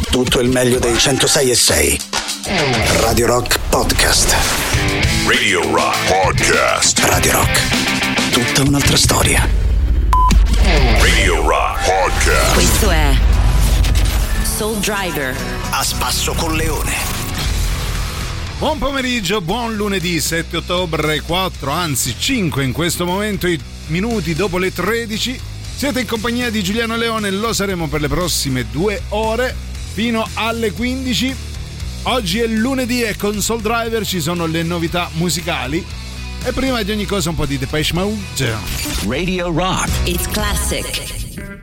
tutto il meglio dei 106.6. Radio Rock Podcast. Radio Rock Podcast. Radio Rock, tutta un'altra storia. Radio Rock Podcast. Questo è Soul Driver. A spasso con Leone. Buon pomeriggio, buon lunedì 7 ottobre, 4, anzi 5 in questo momento, i minuti dopo le 13. Siete in compagnia di Giuliano Leone, lo saremo per le prossime 2 ore fino alle 15. Oggi è lunedì e con Soul Driver ci sono le novità musicali. E prima di ogni cosa un po' di Depeche Mode. Radio Rock. It's classic.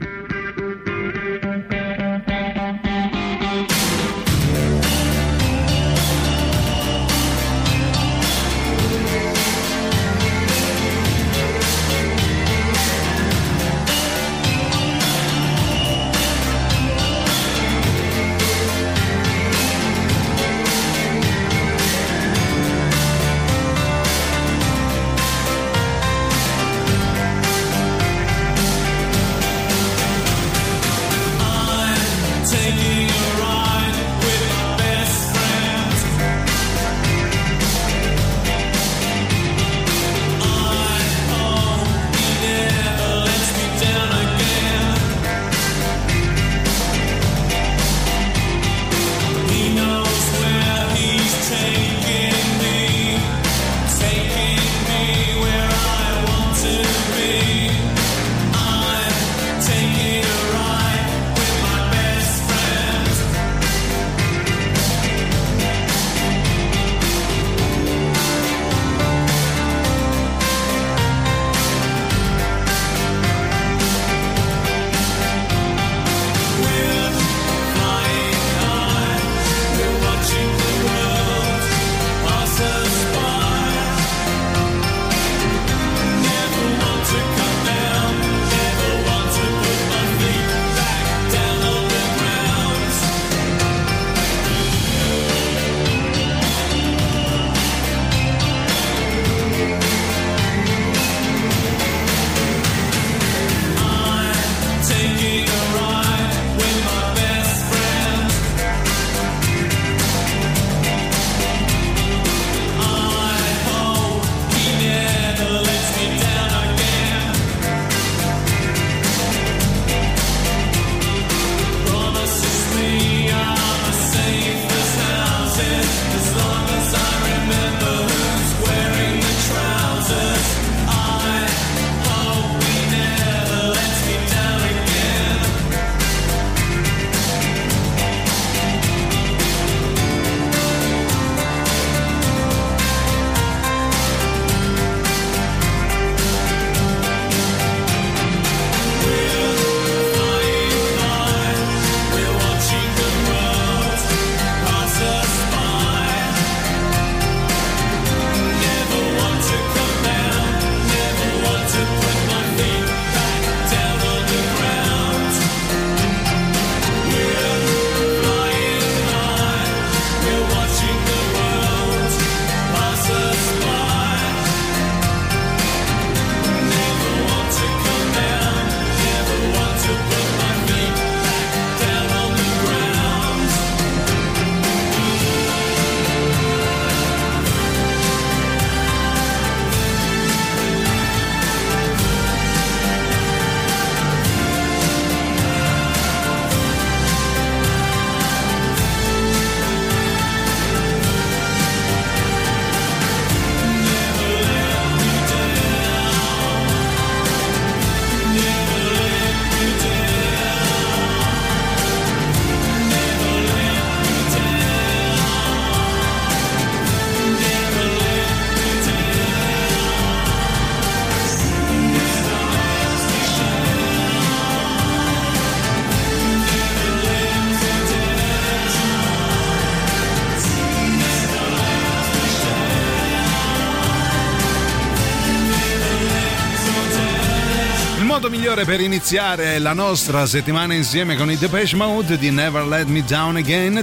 modo migliore per iniziare la nostra settimana insieme con i Depeche Mode di Never Let Me Down Again.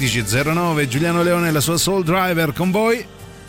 13.09, Giuliano Leone e la sua Soul Driver con voi.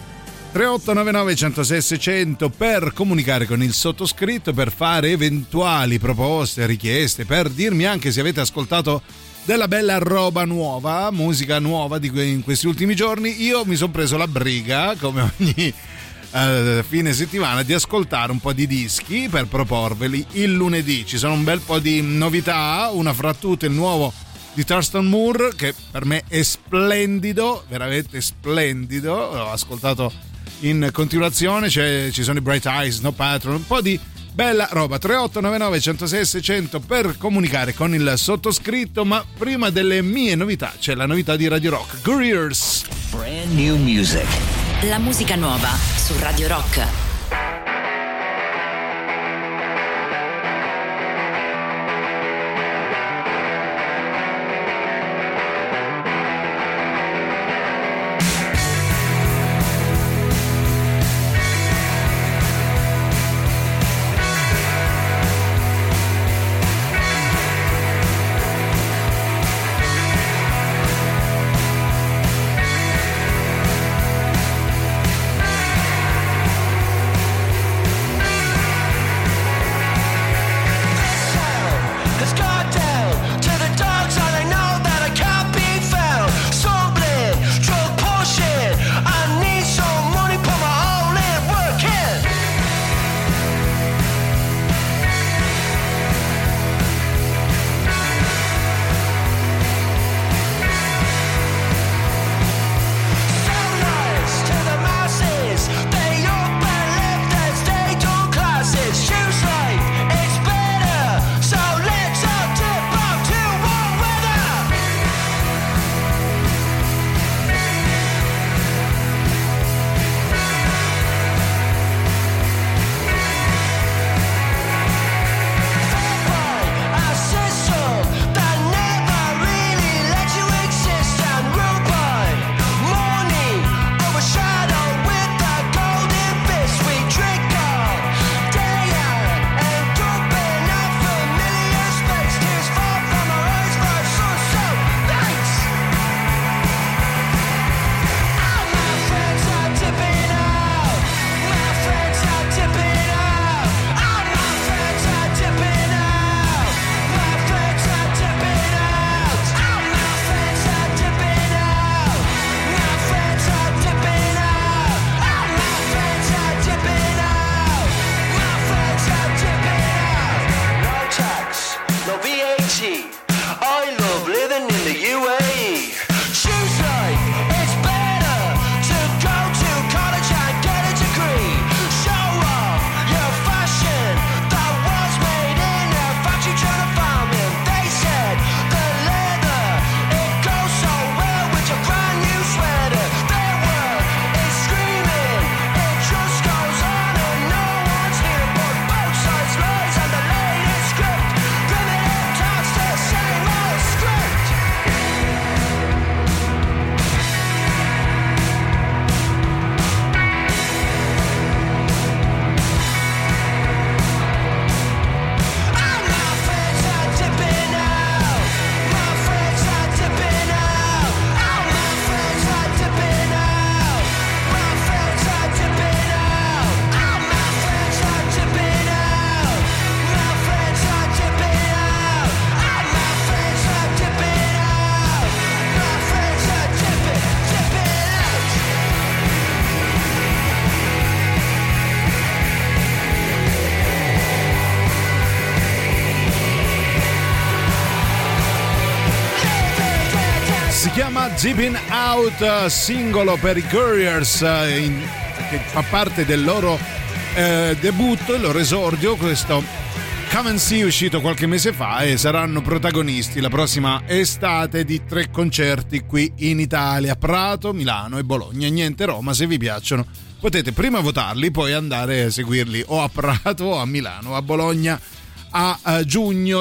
3899 106 600 per comunicare con il sottoscritto, per fare eventuali proposte, richieste, per dirmi anche se avete ascoltato della bella roba nuova, musica nuova in questi ultimi giorni. Io mi sono preso la briga, come ogni fine settimana, di ascoltare un po' di dischi per proporveli il lunedì. Ci sono un bel po' di novità, una fra tutte il nuovo di Thurston Moore, che per me è splendido, veramente splendido. L'ho ascoltato in continuazione. Ci sono i Bright Eyes, No Patron, un po' di bella roba. 3899 106 600 per comunicare con il sottoscritto. Ma prima delle mie novità c'è la novità di Radio Rock, Couriers. Brand new music. La musica nuova su Radio Rock. Si chiama Zippin' Out, singolo per i Couriers, che fa parte del loro debutto, il loro esordio. Questo Come and See è uscito qualche mese fa e saranno protagonisti la prossima estate di 3 concerti qui in Italia: Prato, Milano e Bologna. Niente Roma. Se vi piacciono potete prima votarli, poi andare a seguirli o a Prato o a Milano o a Bologna a giugno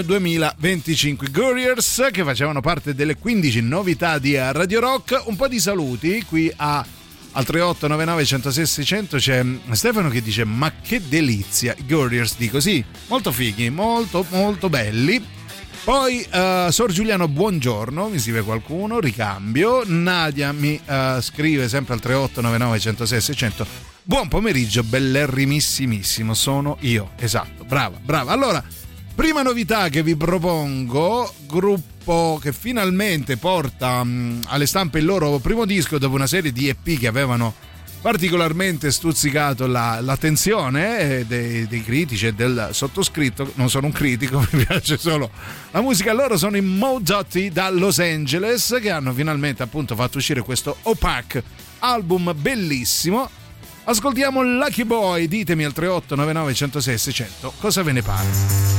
2025. Couriers, che facevano parte delle 15 novità di Radio Rock. Un po' di saluti qui al 3899 106 600. C'è Stefano che dice: ma che delizia, Couriers, dico sì, molto fighi, molto molto belli. Poi Sor Giuliano, buongiorno, mi scrive qualcuno, ricambio. Nadia mi scrive sempre al 3899 106 600: buon pomeriggio, bellerrimissimissimo, sono io. Esatto, brava. Allora, prima novità che vi propongo, gruppo gruppo che finalmente porta alle stampe il loro primo disco dopo una serie di EP che avevano particolarmente stuzzicato l'attenzione dei critici e del sottoscritto. Non sono un critico, mi piace solo la musica. Loro sono i Mo Dotty da Los Angeles, che hanno finalmente appunto fatto uscire questo Opaque, album bellissimo. Ascoltiamo Lucky Boy, ditemi al 3899 106 600 cosa ve ne pare.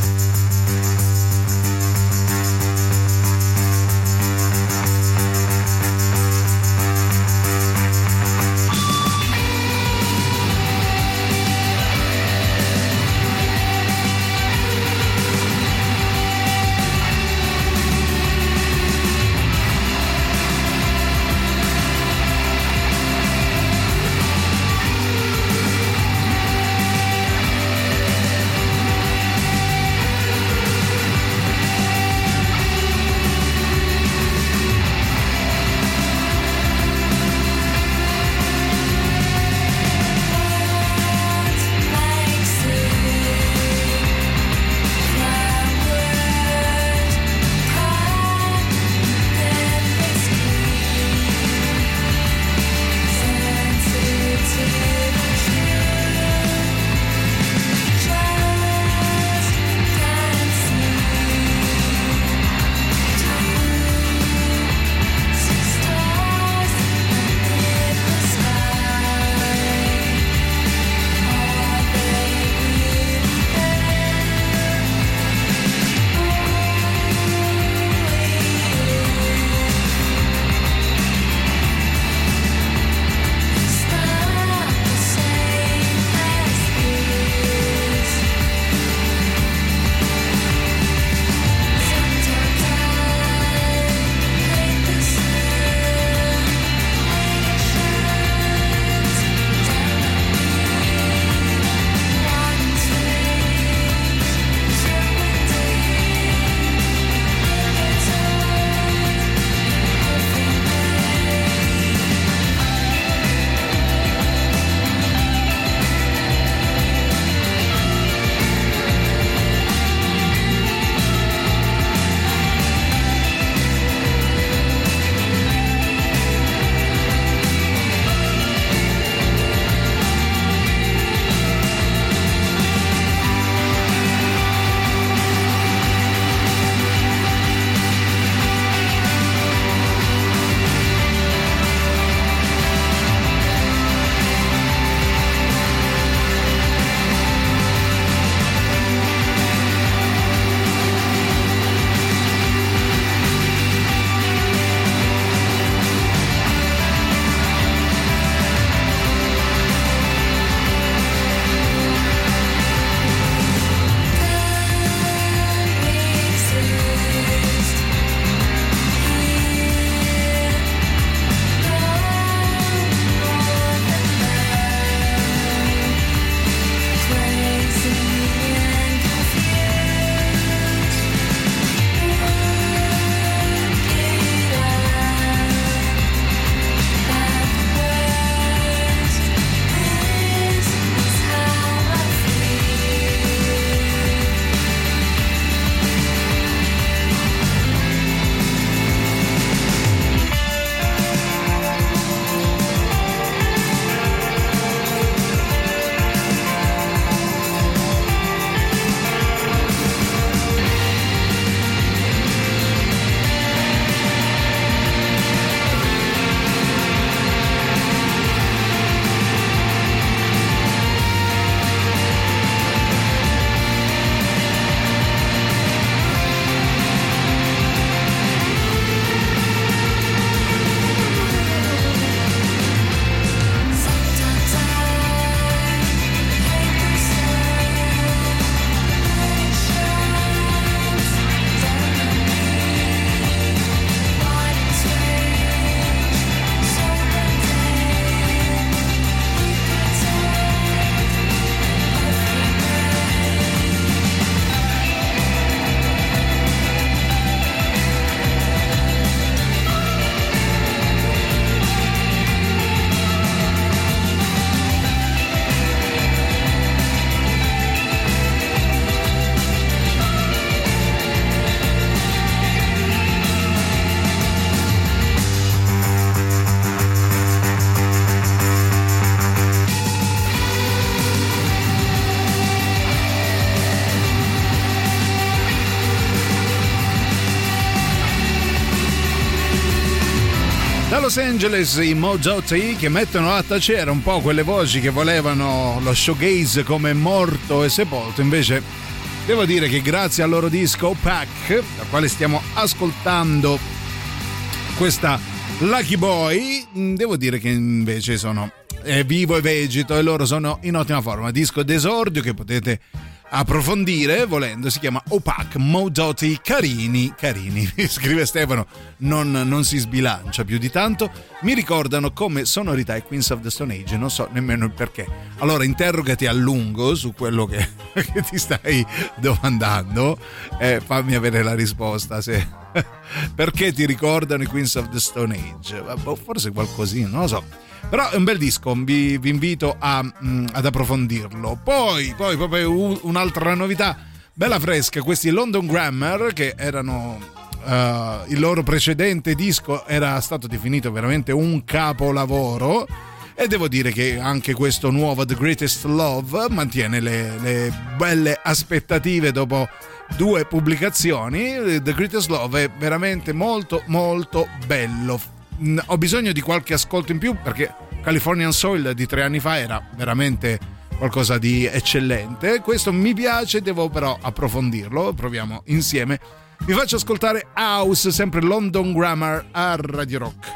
Da Los Angeles i Mojoti, che mettono a tacere un po' quelle voci che volevano lo shoegaze come morto e sepolto. Invece devo dire che grazie al loro disco Opaque, dal quale stiamo ascoltando questa Lucky Boy, devo dire che invece sono vivo e vegeto e loro sono in ottima forma. Disco d'esordio che potete approfondire volendo, si chiama Opaque, Mojoti carini, scrive Stefano, non si sbilancia più di tanto, mi ricordano come sonorità i Queens of the Stone Age, non so nemmeno il perché. Allora interrogati a lungo su quello che ti stai domandando, fammi avere la risposta se perché ti ricordano i Queens of the Stone Age. Forse qualcosina, non lo so. Però è un bel disco, vi invito ad approfondirlo. Poi proprio un'altra novità bella fresca, questi London Grammar, che erano il loro precedente disco era stato definito veramente un capolavoro, e devo dire che anche questo nuovo The Greatest Love mantiene le belle aspettative dopo 2 pubblicazioni. The Greatest Love è veramente molto molto bello. Ho bisogno di qualche ascolto in più perché Californian Soil di 3 anni fa era veramente qualcosa di eccellente. Questo mi piace, devo però approfondirlo, proviamo insieme. Vi faccio ascoltare House, sempre London Grammar a Radio Rock.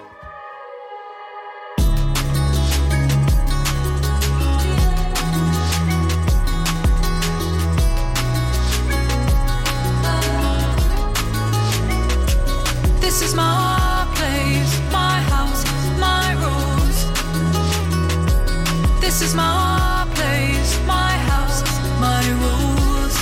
This is my place, my house, my rules. This is my place, my house, my rules.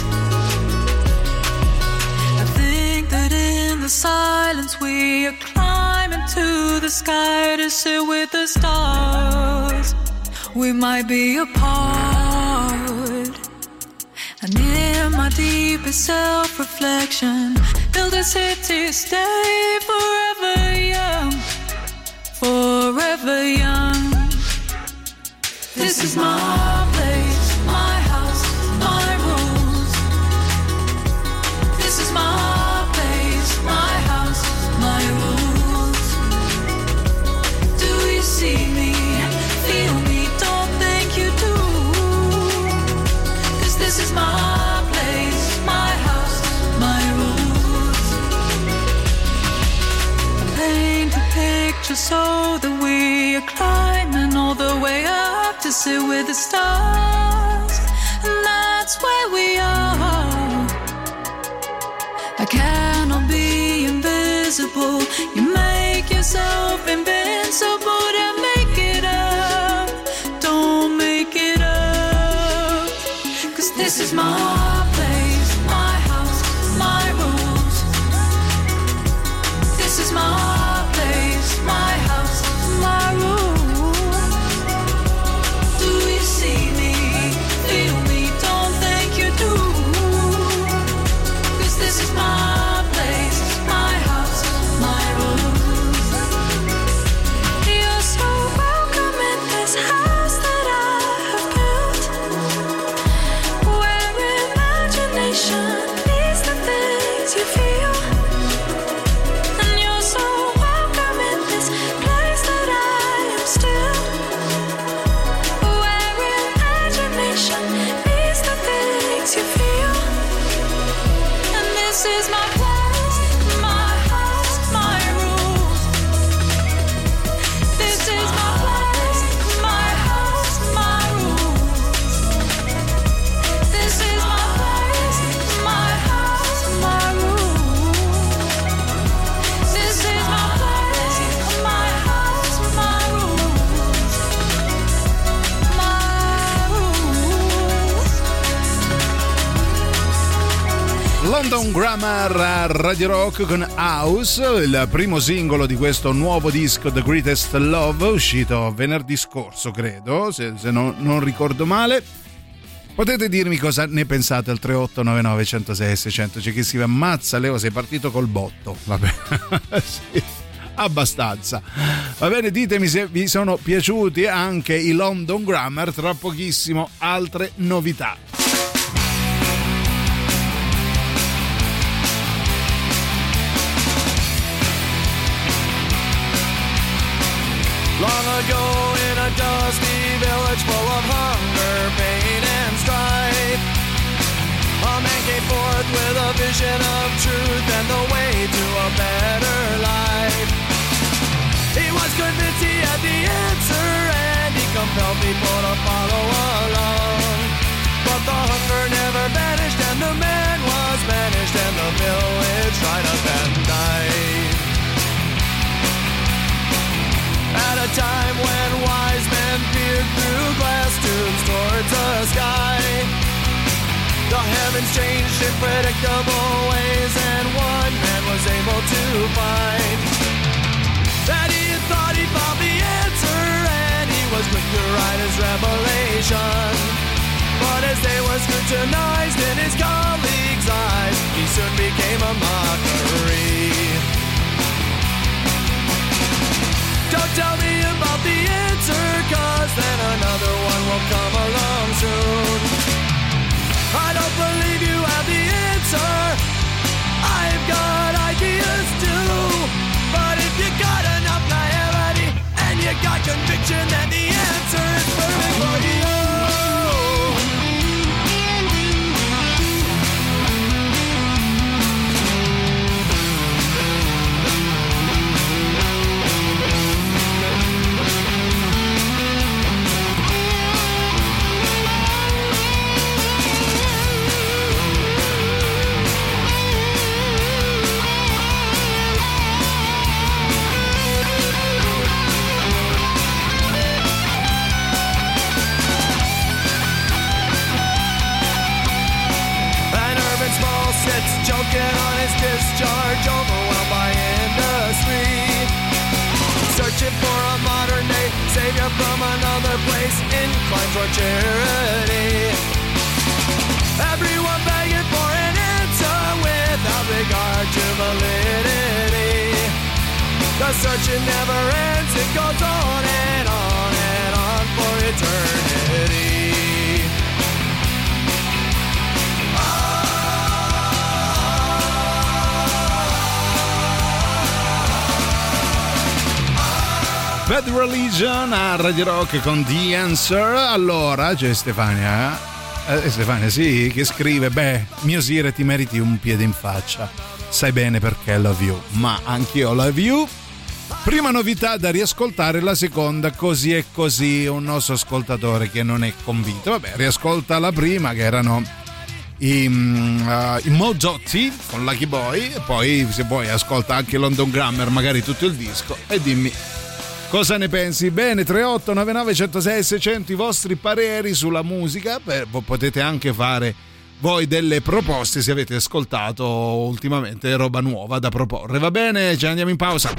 I think that in the silence we are climbing to the sky to sit with the stars. We might be apart. And in my deepest self-reflection, build a city, stay forever young, forever young. This is my place, my house, my rules. This is my place, my house, my rules. Do you see me, feel me, don't think you do? 'Cause this is my place, my house, my rules. Paint a picture so that we are climbing all the way up to sit with the stars, and that's where we are. I cannot be invisible. You make yourself invincible to make it up. Don't make it up. 'Cause this is my place, my house, my rules. This is my place, my house, my rules. Do you see me, feel me, don't think you do? 'Cause this is my place, my house, my rules. You're so welcome in this house that I have built, where imagination is the things you feel. And you're so welcome in this place that I am still, where imagination is the things you feel. And this is my place, my house, my rules. This is my place, my house, my rules. This is my place, my house, my rules. This is my place, my house, my rules. My rules. London Grammar a Radio Rock con House, il primo singolo di questo nuovo disco The Greatest Love, uscito venerdì scorso credo, se non ricordo male. Potete dirmi cosa ne pensate al 3899 106 600. C'è chi si ammazza, Leo sei partito col botto, vabbè. Sì, abbastanza, va bene, ditemi se vi sono piaciuti anche i London Grammar, tra pochissimo altre novità. Long ago in a dusty village full of hunger, pain, and strife, a man came forth with a vision of truth and the way to a better life. He was convinced he had the answer and he compelled people to follow along. But the hunger never vanished and the man was banished and the village dried up and died. At a time when wise men peered through glass tubes towards the sky, the heavens changed in predictable ways and one man was able to find that he had thought he found the answer and he was quick to write his revelation. But as they were scrutinized in his colleagues' eyes, he soon became a mockery. Don't tell me about the answer, cause then another one will come along soon. I don't believe you have the answer. I've got ideas too. But if you got enough naivety and you got conviction, then the answer is perfect for you. Sits choking on his discharge, overwhelmed by industry, searching for a modern day savior from another place, inclined toward charity. Everyone begging for an answer without regard to validity. The searching never ends, it goes on and on and on for eternity. Bad Religion a Radio Rock con The Answer. Allora c'è Stefania sì, che scrive: beh, mio Sire, ti meriti un piede in faccia, sai bene perché love you, ma anch'io love you. Prima novità da riascoltare, la seconda Così e così, un nostro ascoltatore che non è convinto. Vabbè, riascolta la prima, che erano i Mojotti con Lucky Boy, e poi se vuoi ascolta anche London Grammar, magari tutto il disco, e dimmi cosa ne pensi. Bene, 38 99 106 600 i vostri pareri sulla musica. Potete anche fare voi delle proposte se avete ascoltato ultimamente roba nuova da proporre. Va bene, ci andiamo in pausa.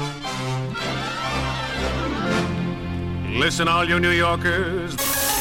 Listen all you New Yorkers.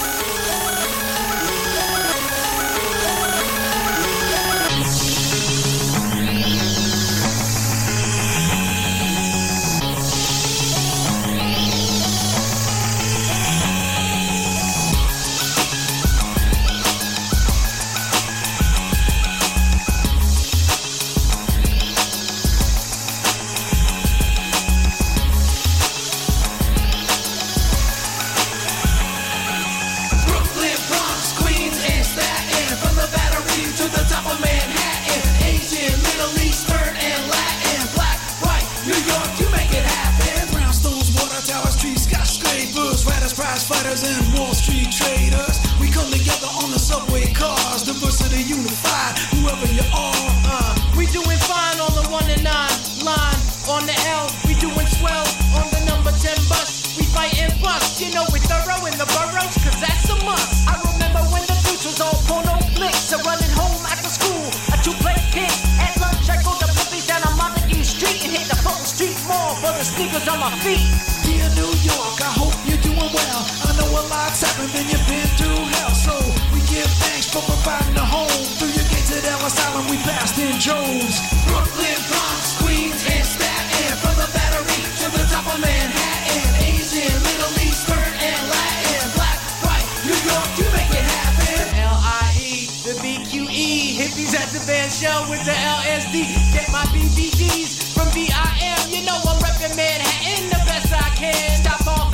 And Wall Street traders, we come together on the subway cars, diversity unified, whoever you are. We doing fine on the 1 and 9 line, on the L, we doing swell on the number 10 bus. We fighting bus, you know we thorough in the boroughs, cause that's a must. I remember when the dudes was all porno flicks, so running home after school, a 2-plate kick. At lunch I go to Blippi's down on Montague Street and hit the Fulton Street Mall for the sneakers on my feet. Dear New York, I hope you're doing well. I know a lot's happened and you've been through hell, so we give thanks for providing a home. Through your gates at Ellis Island we passed in droves. Brooklyn, Bronx, Queens, and Staten, from the Battery to the top of Manhattan. Asian, Middle Eastern, and Latin. Black, white, New York, you make it happen. L.I.E., the B.Q.E. Hippies at the band show with the LSD. Get my BBDs from B.I.M. You know I'm reppin' Manhattan the best I can. Stop all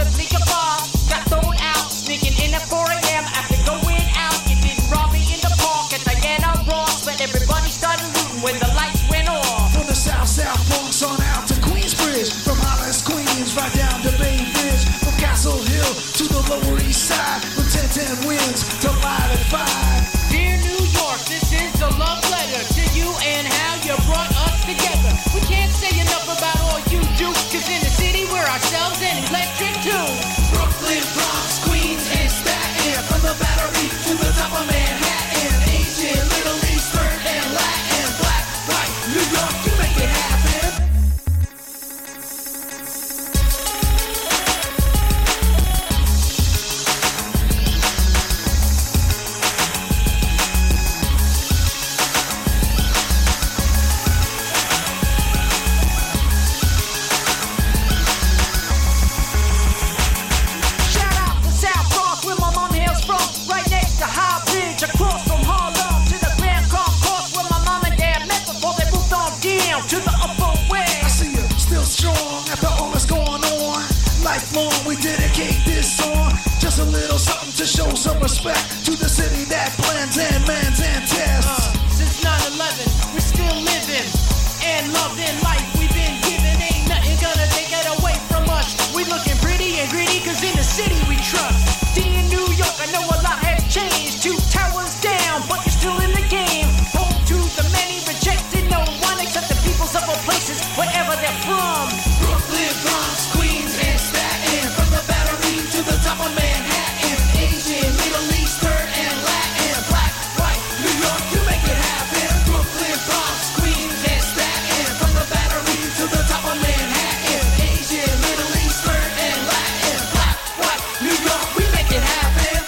show some respect to the city that blends and mends and tests. Since 9/11, we're still living and loving life we've been given. Ain't nothing gonna take it away from us. We looking pretty and gritty, cause in the city we trust. D in New York, I know a lot has changed. 2 towers down, but you're still in the game. Home to the many, rejected no one except the peoples of all places, wherever they're from. Brooklyn, Bronx, Queens, and Staten. From the Battery to the top of Manhattan. Asian, Middle Eastern, and Latin. Black, white, New York, you make it happen. Brooklyn, Bronx, Queens, and Staten. From the Battery to the top of Manhattan. Asian, Middle Eastern, and Latin. Black, white, New York, we make it happen.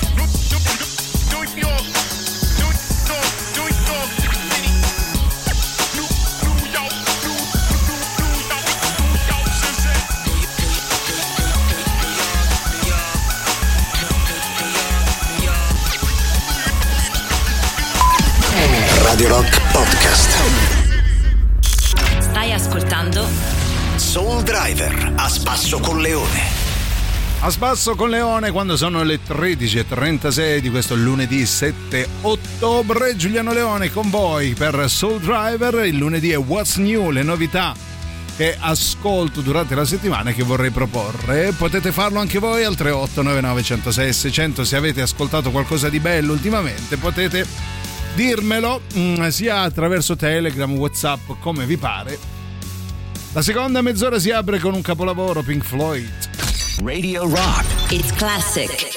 Radio Rock Podcast. Stai ascoltando Soul Driver a spasso con Leone. A spasso con Leone quando sono le 13:36 di questo lunedì 7 ottobre. Giuliano Leone con voi per Soul Driver. Il lunedì è What's New, le novità che ascolto durante la settimana che vorrei proporre. Potete farlo anche voi al 3899 106 600. Se avete ascoltato qualcosa di bello ultimamente potete dirmelo sia attraverso Telegram, WhatsApp, come vi pare. La seconda mezz'ora si apre con un capolavoro, Pink Floyd. Radio Rock. It's Classic.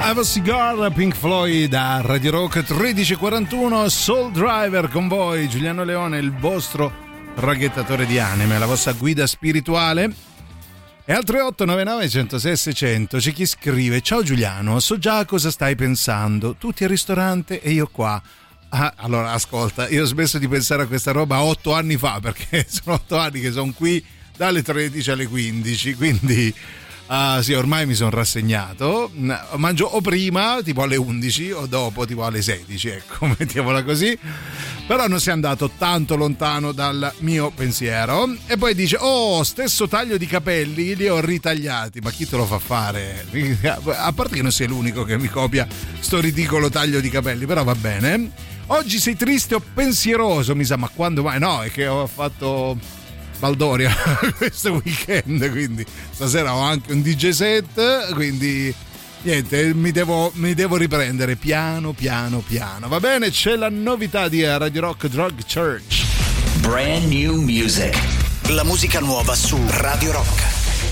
Have a Cigar, Pink Floyd da Radio Rock 13:41, Soul Driver con voi, Giuliano Leone, il vostro raghettatore di anime, la vostra guida spirituale. E al 3899 106 600 c'è chi scrive: ciao Giuliano, so già cosa stai pensando, tutti al ristorante e io qua. Ah, allora ascolta, io ho smesso di pensare a questa roba 8 anni fa, perché sono 8 anni che sono qui dalle 13 alle 15, quindi sì, ormai mi sono rassegnato. Mangio o prima tipo alle 11 o dopo tipo alle 16, ecco, mettiamola così. Però non si è andato tanto lontano dal mio pensiero. E poi dice: oh, stesso taglio di capelli, li ho ritagliati. Ma chi te lo fa fare? A parte che non sei l'unico che mi copia sto ridicolo taglio di capelli, però va bene. Oggi sei triste o pensieroso, mi sa, ma quando mai? No, è che ho fatto Baldoria questo weekend, quindi stasera ho anche un DJ set, quindi niente, mi devo riprendere piano. Va bene, c'è la novità di Radio Rock Drug Church. Brand new music. La musica nuova su Radio Rock.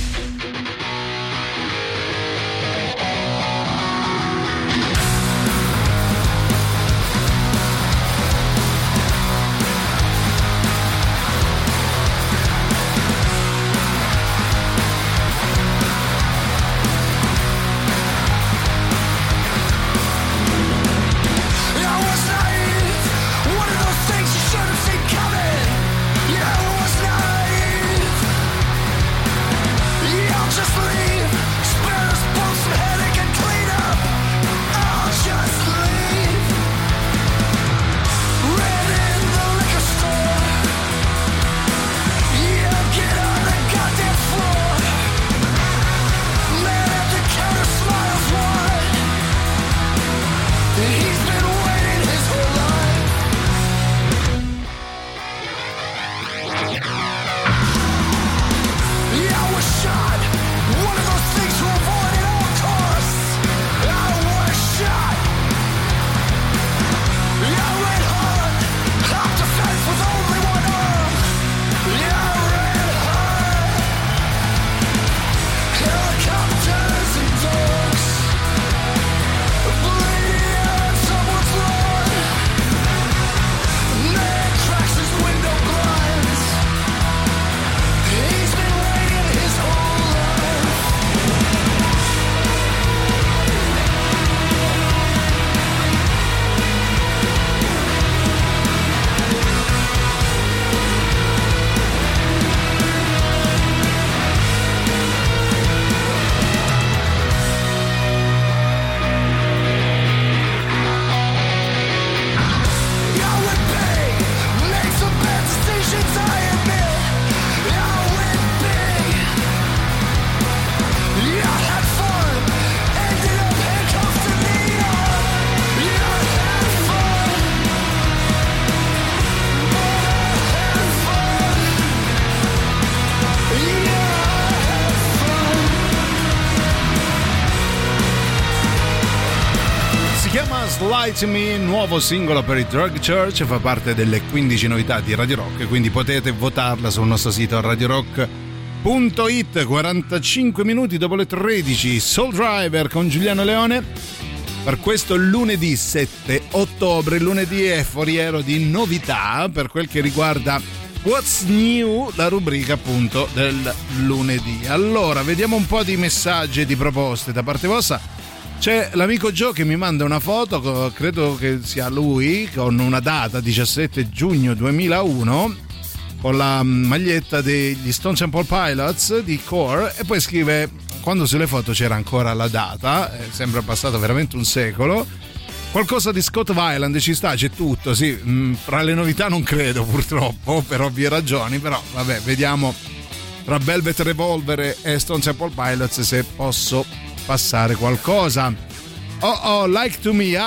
Light Me, nuovo singolo per i Drug Church, fa parte delle 15 novità di Radio Rock, quindi potete votarla sul nostro sito radiorock.it. 45 minuti dopo le 13, Soul Driver con Giuliano Leone per questo lunedì 7 ottobre. Lunedì è foriero di novità per quel che riguarda What's New, la rubrica appunto del lunedì. Allora, vediamo un po' di messaggi e di proposte da parte vostra. C'è l'amico Joe che mi manda una foto, credo che sia lui, con una data 17 giugno 2001, con la maglietta degli Stone Temple Pilots di Core, e poi scrive: quando sulle foto c'era ancora la data, sembra passato veramente un secolo. Qualcosa di Scott Weiland ci sta, c'è tutto, sì, fra le novità non credo purtroppo, per ovvie ragioni, però vabbè, vediamo tra Velvet Revolver e Stone Temple Pilots se posso passare qualcosa. Oh, like to me,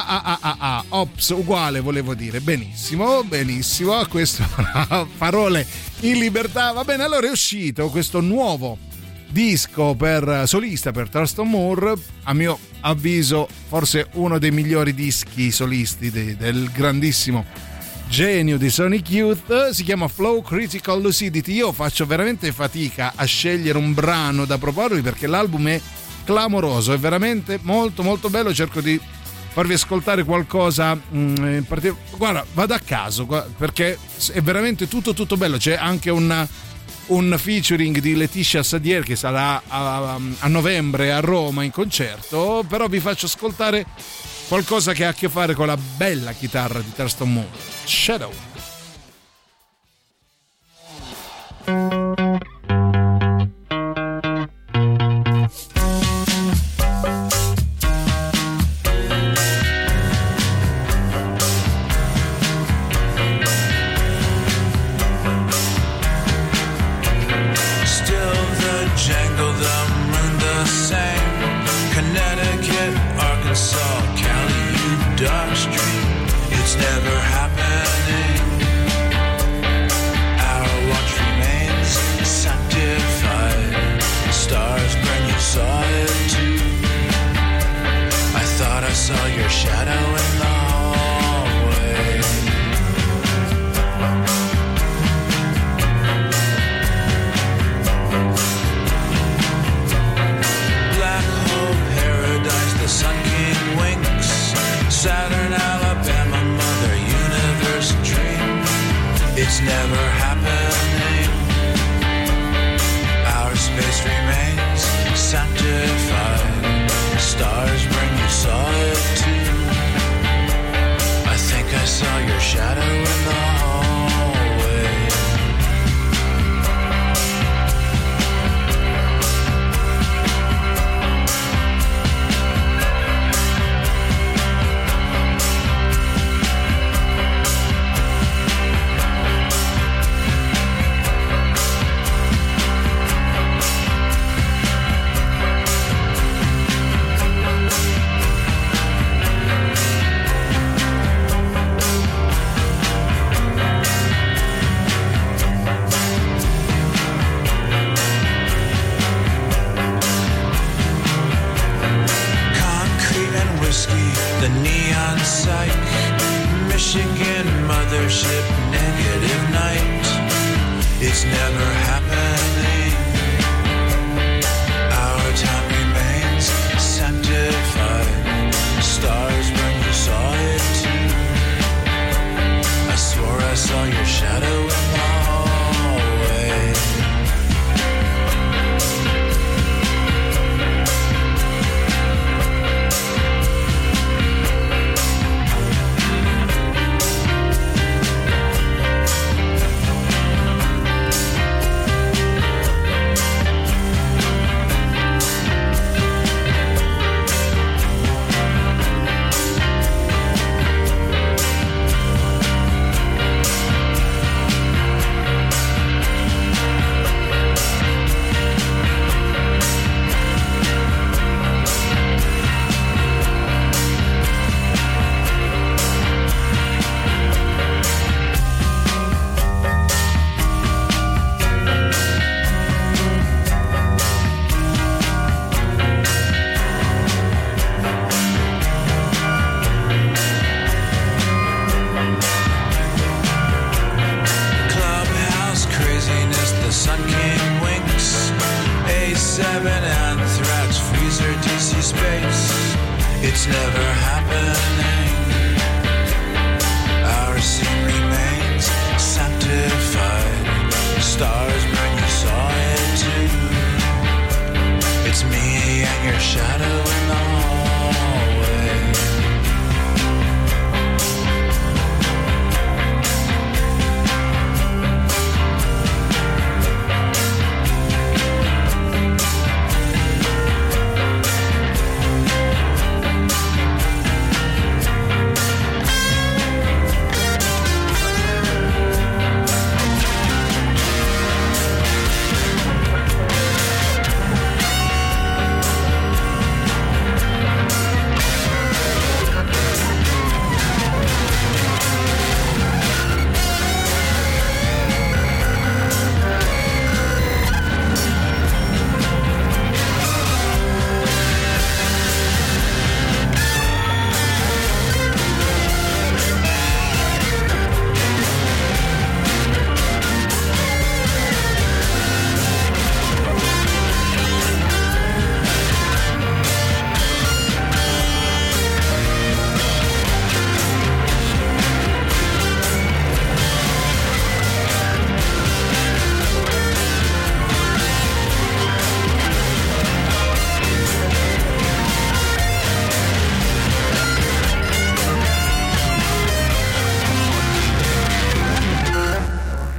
ops, uguale volevo dire, benissimo, questo parole in libertà. Va bene, allora è uscito questo nuovo disco per solista per Thurston Moore, a mio avviso forse uno dei migliori dischi solisti del grandissimo genio di Sonic Youth. Si chiama Flow Critical Lucidity. Io faccio veramente fatica a scegliere un brano da proporvi perché l'album è clamoroso, è veramente molto molto bello. Cerco di farvi ascoltare qualcosa in particolare. Guarda, vado a caso perché è veramente tutto bello. C'è anche un featuring di Laetitia Sadier che sarà a novembre a Roma in concerto, però vi faccio ascoltare qualcosa che ha a che fare con la bella chitarra di Thurston Moore, Shadow.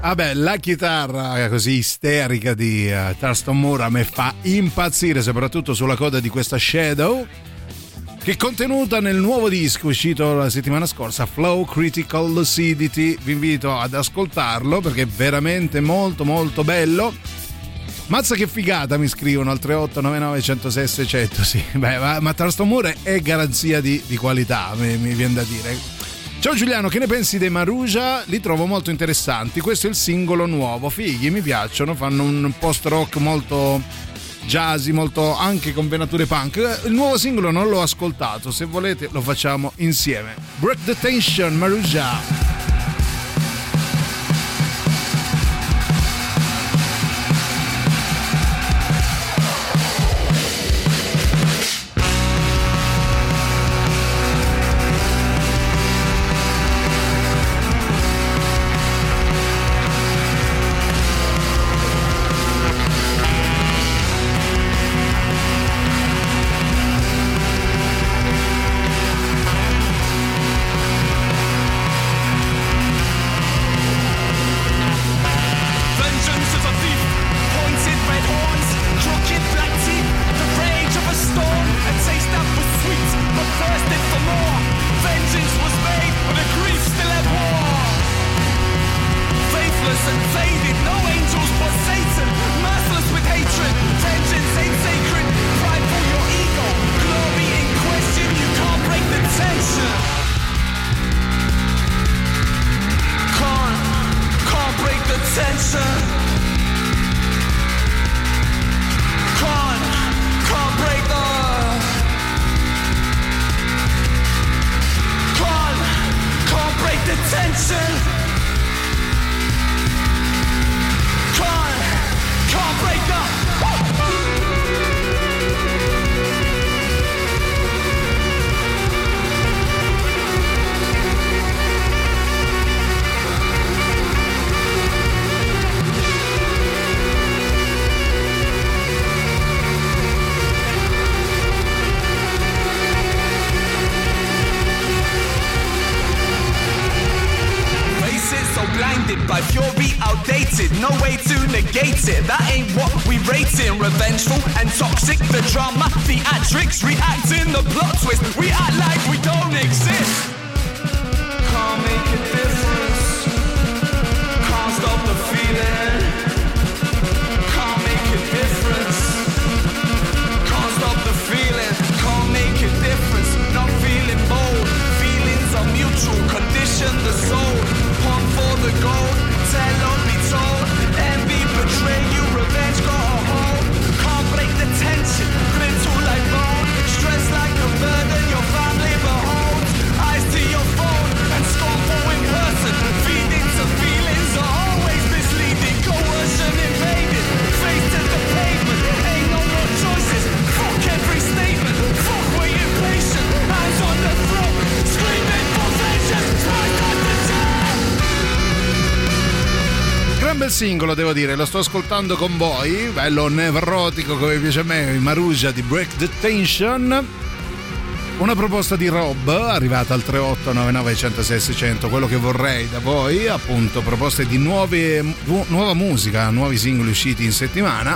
Vabbè, la chitarra così isterica di Thurston Moore a me fa impazzire, soprattutto sulla coda di questa Shadow, che è contenuta nel nuovo disco uscito la settimana scorsa, Flow Critical Lucidity. Vi invito ad ascoltarlo perché è veramente molto molto bello. Mazza che figata, mi scrivono al 3899 106 600. Sì, beh, ma Thurston Moore è garanzia di qualità, mi viene da dire. Ciao Giuliano, che ne pensi dei Maruja? Li trovo molto interessanti. Questo è il singolo nuovo, fighi, mi piacciono, fanno un post rock molto jazzy, molto anche con venature punk. Il nuovo singolo non l'ho ascoltato, se volete lo facciamo insieme. Break the Tension, Maruja. Singolo, devo dire, lo sto ascoltando con voi, bello nevrotico come piace a me, il Maruja di Break the Tension, una proposta di Rob arrivata al 3899 106 600, quello che vorrei da voi, appunto proposte di nuova musica, nuovi singoli usciti in settimana,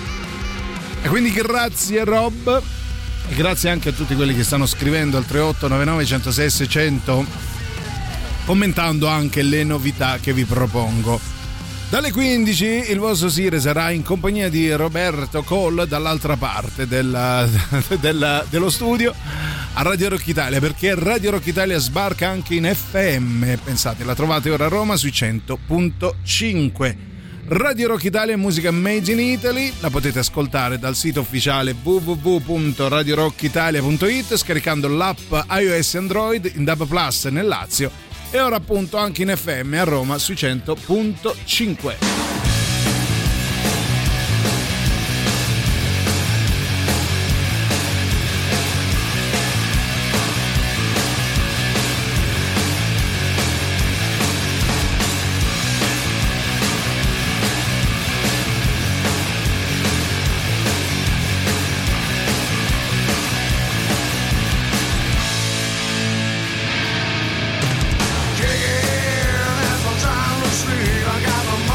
e quindi grazie Rob e grazie anche a tutti quelli che stanno scrivendo al 3899 106 600 commentando anche le novità che vi propongo. Dalle 15 il vostro Sire sarà in compagnia di Roberto Cole dall'altra parte dello studio a Radio Rock Italia, perché Radio Rock Italia sbarca anche in FM. Pensate, la trovate ora a Roma sui 100.5. Radio Rock Italia è musica made in Italy, la potete ascoltare dal sito ufficiale www.radiorockitalia.it scaricando l'app iOS e Android in DAB+ nel Lazio e ora appunto anche in FM a Roma sui 100.5. Sleep, I got the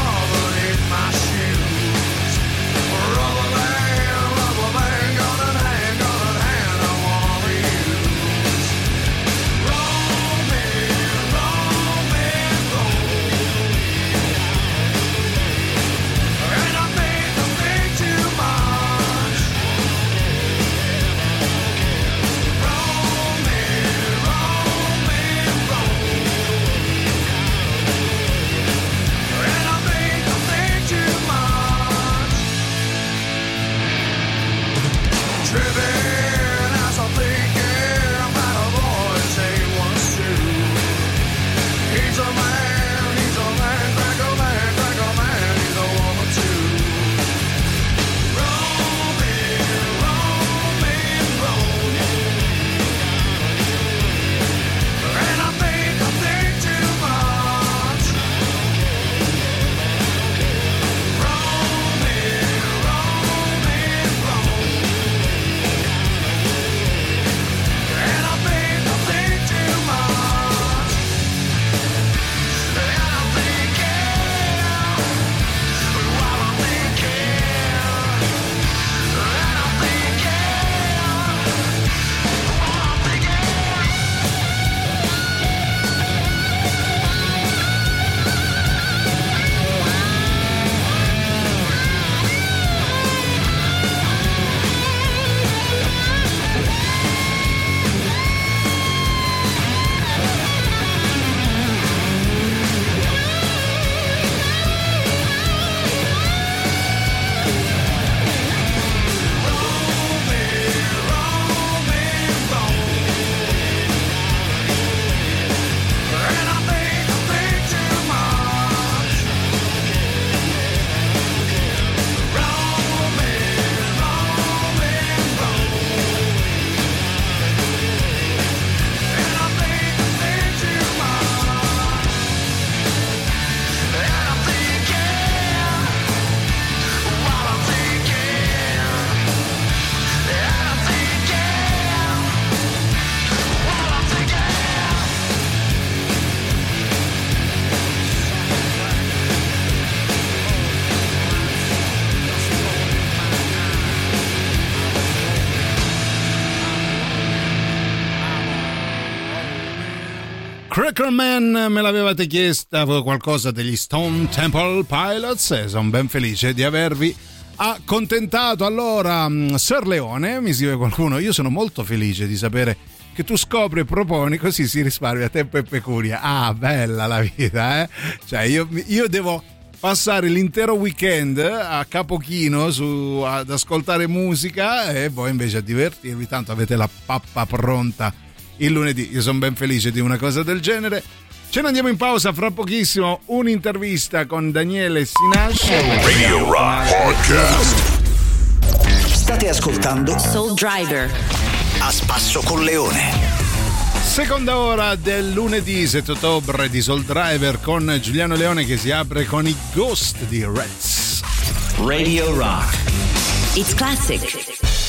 Cracker Man me l'avevate chiesta, qualcosa degli Stone Temple Pilots, e sono ben felice di avervi accontentato. Allora, Sir Leone, mi scrive qualcuno, io sono molto felice di sapere che tu scopri e proponi, così si risparmia tempo e pecunia. Ah, bella la vita, eh? Cioè io devo passare l'intero weekend a capo chino ad ascoltare musica e voi invece a divertirvi, tanto avete la pappa pronta il lunedì. Io sono ben felice di una cosa del genere. Ce ne andiamo in pausa, fra pochissimo un'intervista con Daniele Sinash. Radio Rock Podcast. State ascoltando Soul Driver. A Spasso con Leone. Seconda ora del lunedì 7 ottobre di Soul Driver con Giuliano Leone, che si apre con i Ghost di Reds. Radio Rock. It's classic.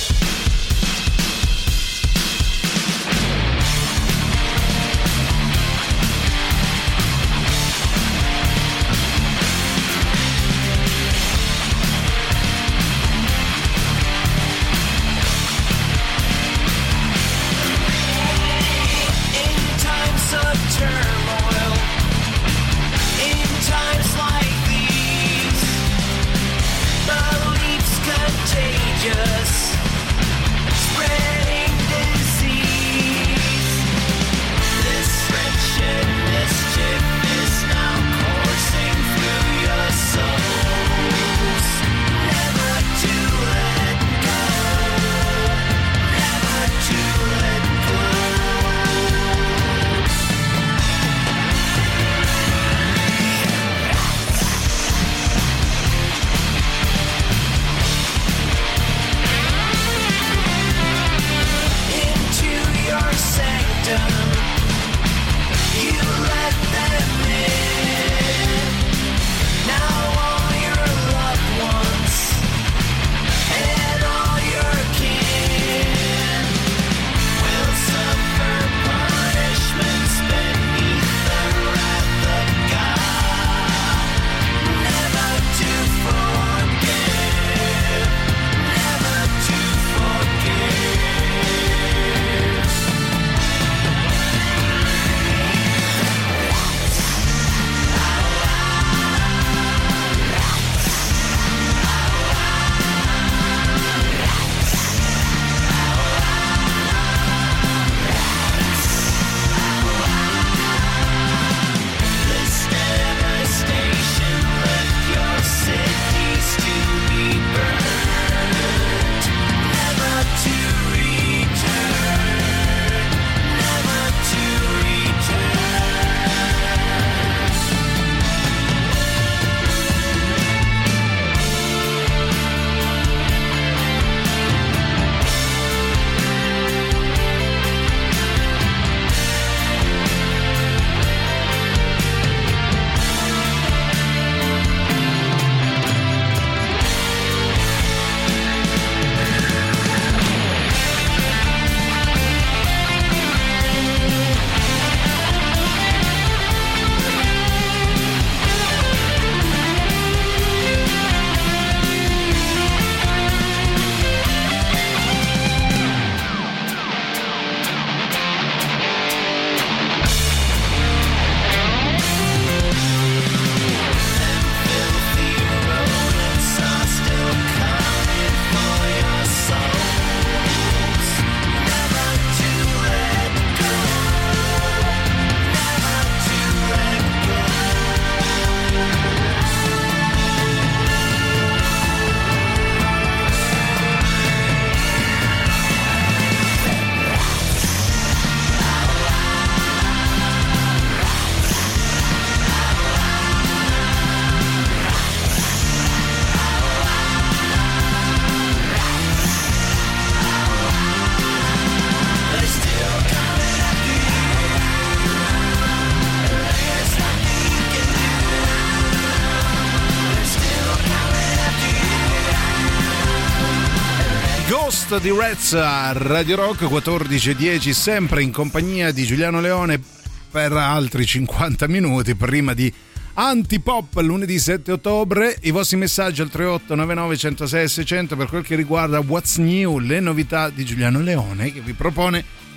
Di Reds a Radio Rock 14:10, sempre in compagnia di Giuliano Leone per altri 50 minuti prima di Antipop lunedì 7 ottobre. I vostri messaggi al 3899 106 600 per quel che riguarda What's New, le novità di Giuliano Leone, che vi propone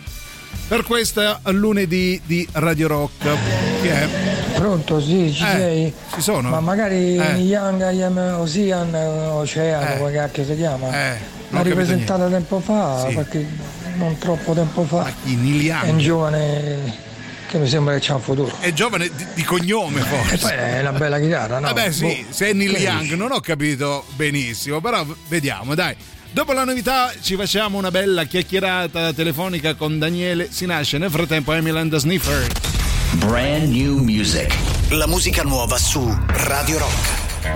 per questa lunedì di Radio Rock. Che è? Pronto, sì, ci sei? Ci sono? Ma magari Young Ocean, Oceano, come cacchio si chiama? L'ha ripresentata tempo fa, sì. Perché non troppo tempo fa. Ma chi? Neil Young? È un giovane che mi sembra che c'ha un futuro. È giovane di cognome, forse. E poi è una bella chitarra, no? Vabbè, sì, se è Neil Young non ho capito benissimo, però vediamo, dai. Dopo la novità ci facciamo una bella chiacchierata telefonica con Daniele Sinasce. Nel frattempo Emily and the Sniffer. Brand new music. La musica nuova su Radio Rock.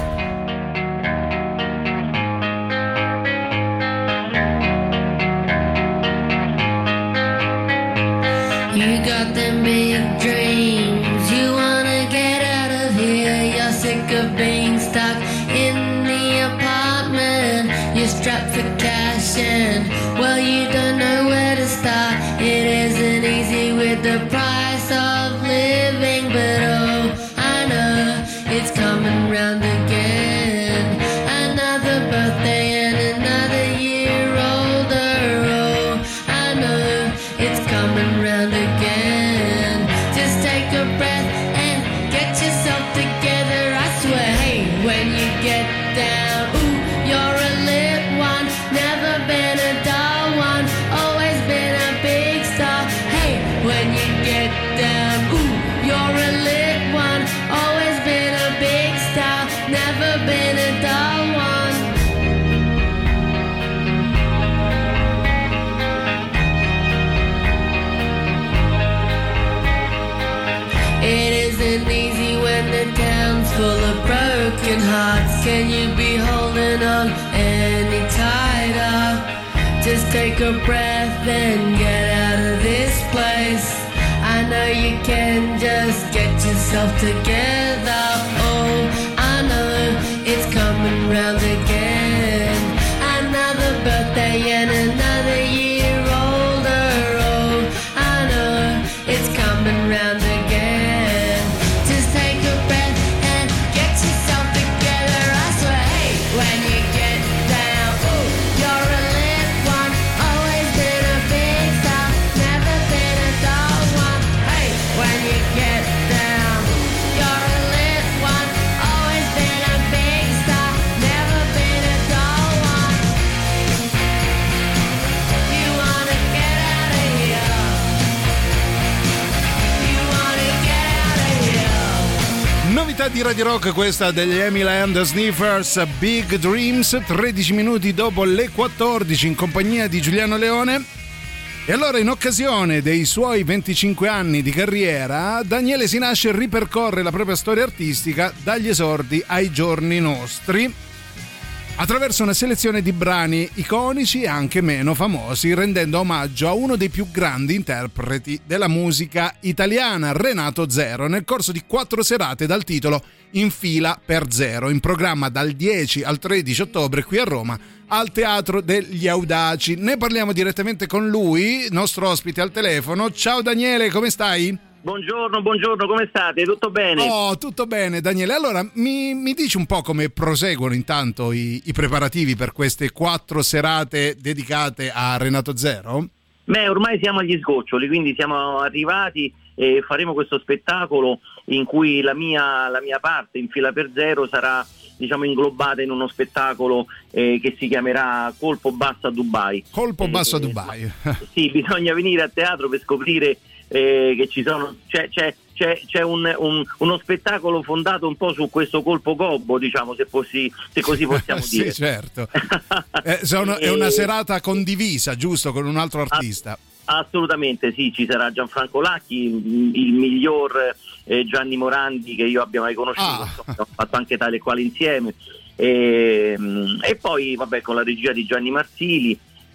You got them big dreams, you wanna get out of here. You're sick of being stuck in the apartment. You're strapped for cash and, well, you don't know where to start. It isn't easy with the price of living, but oh, I know it's coming round again. Another birthday and another year older. Oh, I know it's coming round again. Just take a breath and get yourself together. I swear, hey, when you get down, ooh, you're a lit one. Never been a dull one, always been a big star. Hey, when you get down, ooh, you're a lit one. Always been a big star, never been a dull one. It isn't easy when the town's full of broken hearts. Can you be holding on any tighter? Just take a breath and get out of this place. I know you can, just get yourself together. Oh, I know it's coming round again. Another birthday and another year older. Oh, I know it's coming round again. Just take a breath and get yourself together. I swear, hey, when you get down, ooh, you're a lit one. Always been a big star, never been a dull one. Hey, when you get down, you're a lit one. Always been a big star, never been a dull one. You wanna get out of here. You wanna get out of here. Novità di Radio Rock, questa degli Emily and the Sniffers, Big Dreams, 13 minuti dopo le 14 in compagnia di Giuliano Leone. E allora, in occasione dei suoi 25 anni di carriera, Daniele Sinasce ripercorre la propria storia artistica dagli esordi ai giorni nostri, attraverso una selezione di brani iconici e anche meno famosi, rendendo omaggio a uno dei più grandi interpreti della musica italiana, Renato Zero, nel corso di 4 serate dal titolo In fila per zero, in programma dal 10 al 13 ottobre qui a Roma al Teatro degli Audaci. Ne parliamo direttamente con lui, nostro ospite al telefono. Ciao Daniele, come stai? Buongiorno, come state? Tutto bene? Oh, tutto bene Daniele. Allora, mi dici un po' come proseguono intanto i preparativi per queste 4 serate dedicate a Renato Zero? Beh, ormai siamo agli sgoccioli, quindi siamo arrivati e faremo questo spettacolo in cui la mia parte, In fila per zero, sarà, diciamo, inglobata in uno spettacolo che si chiamerà Colpo Basso a Dubai. Colpo Basso a Dubai. Sì, bisogna venire a teatro per scoprire che ci sono, c'è uno spettacolo fondato un po' su questo colpo gobbo, diciamo, se così possiamo dire. Sì, certo. È una serata condivisa, giusto, con un altro artista. Assolutamente sì, ci sarà Gianfranco Lacchi, il miglior Gianni Morandi che io abbia mai conosciuto. Abbiamo fatto anche tale e quale insieme, e poi vabbè, con la regia di Gianni Marsili.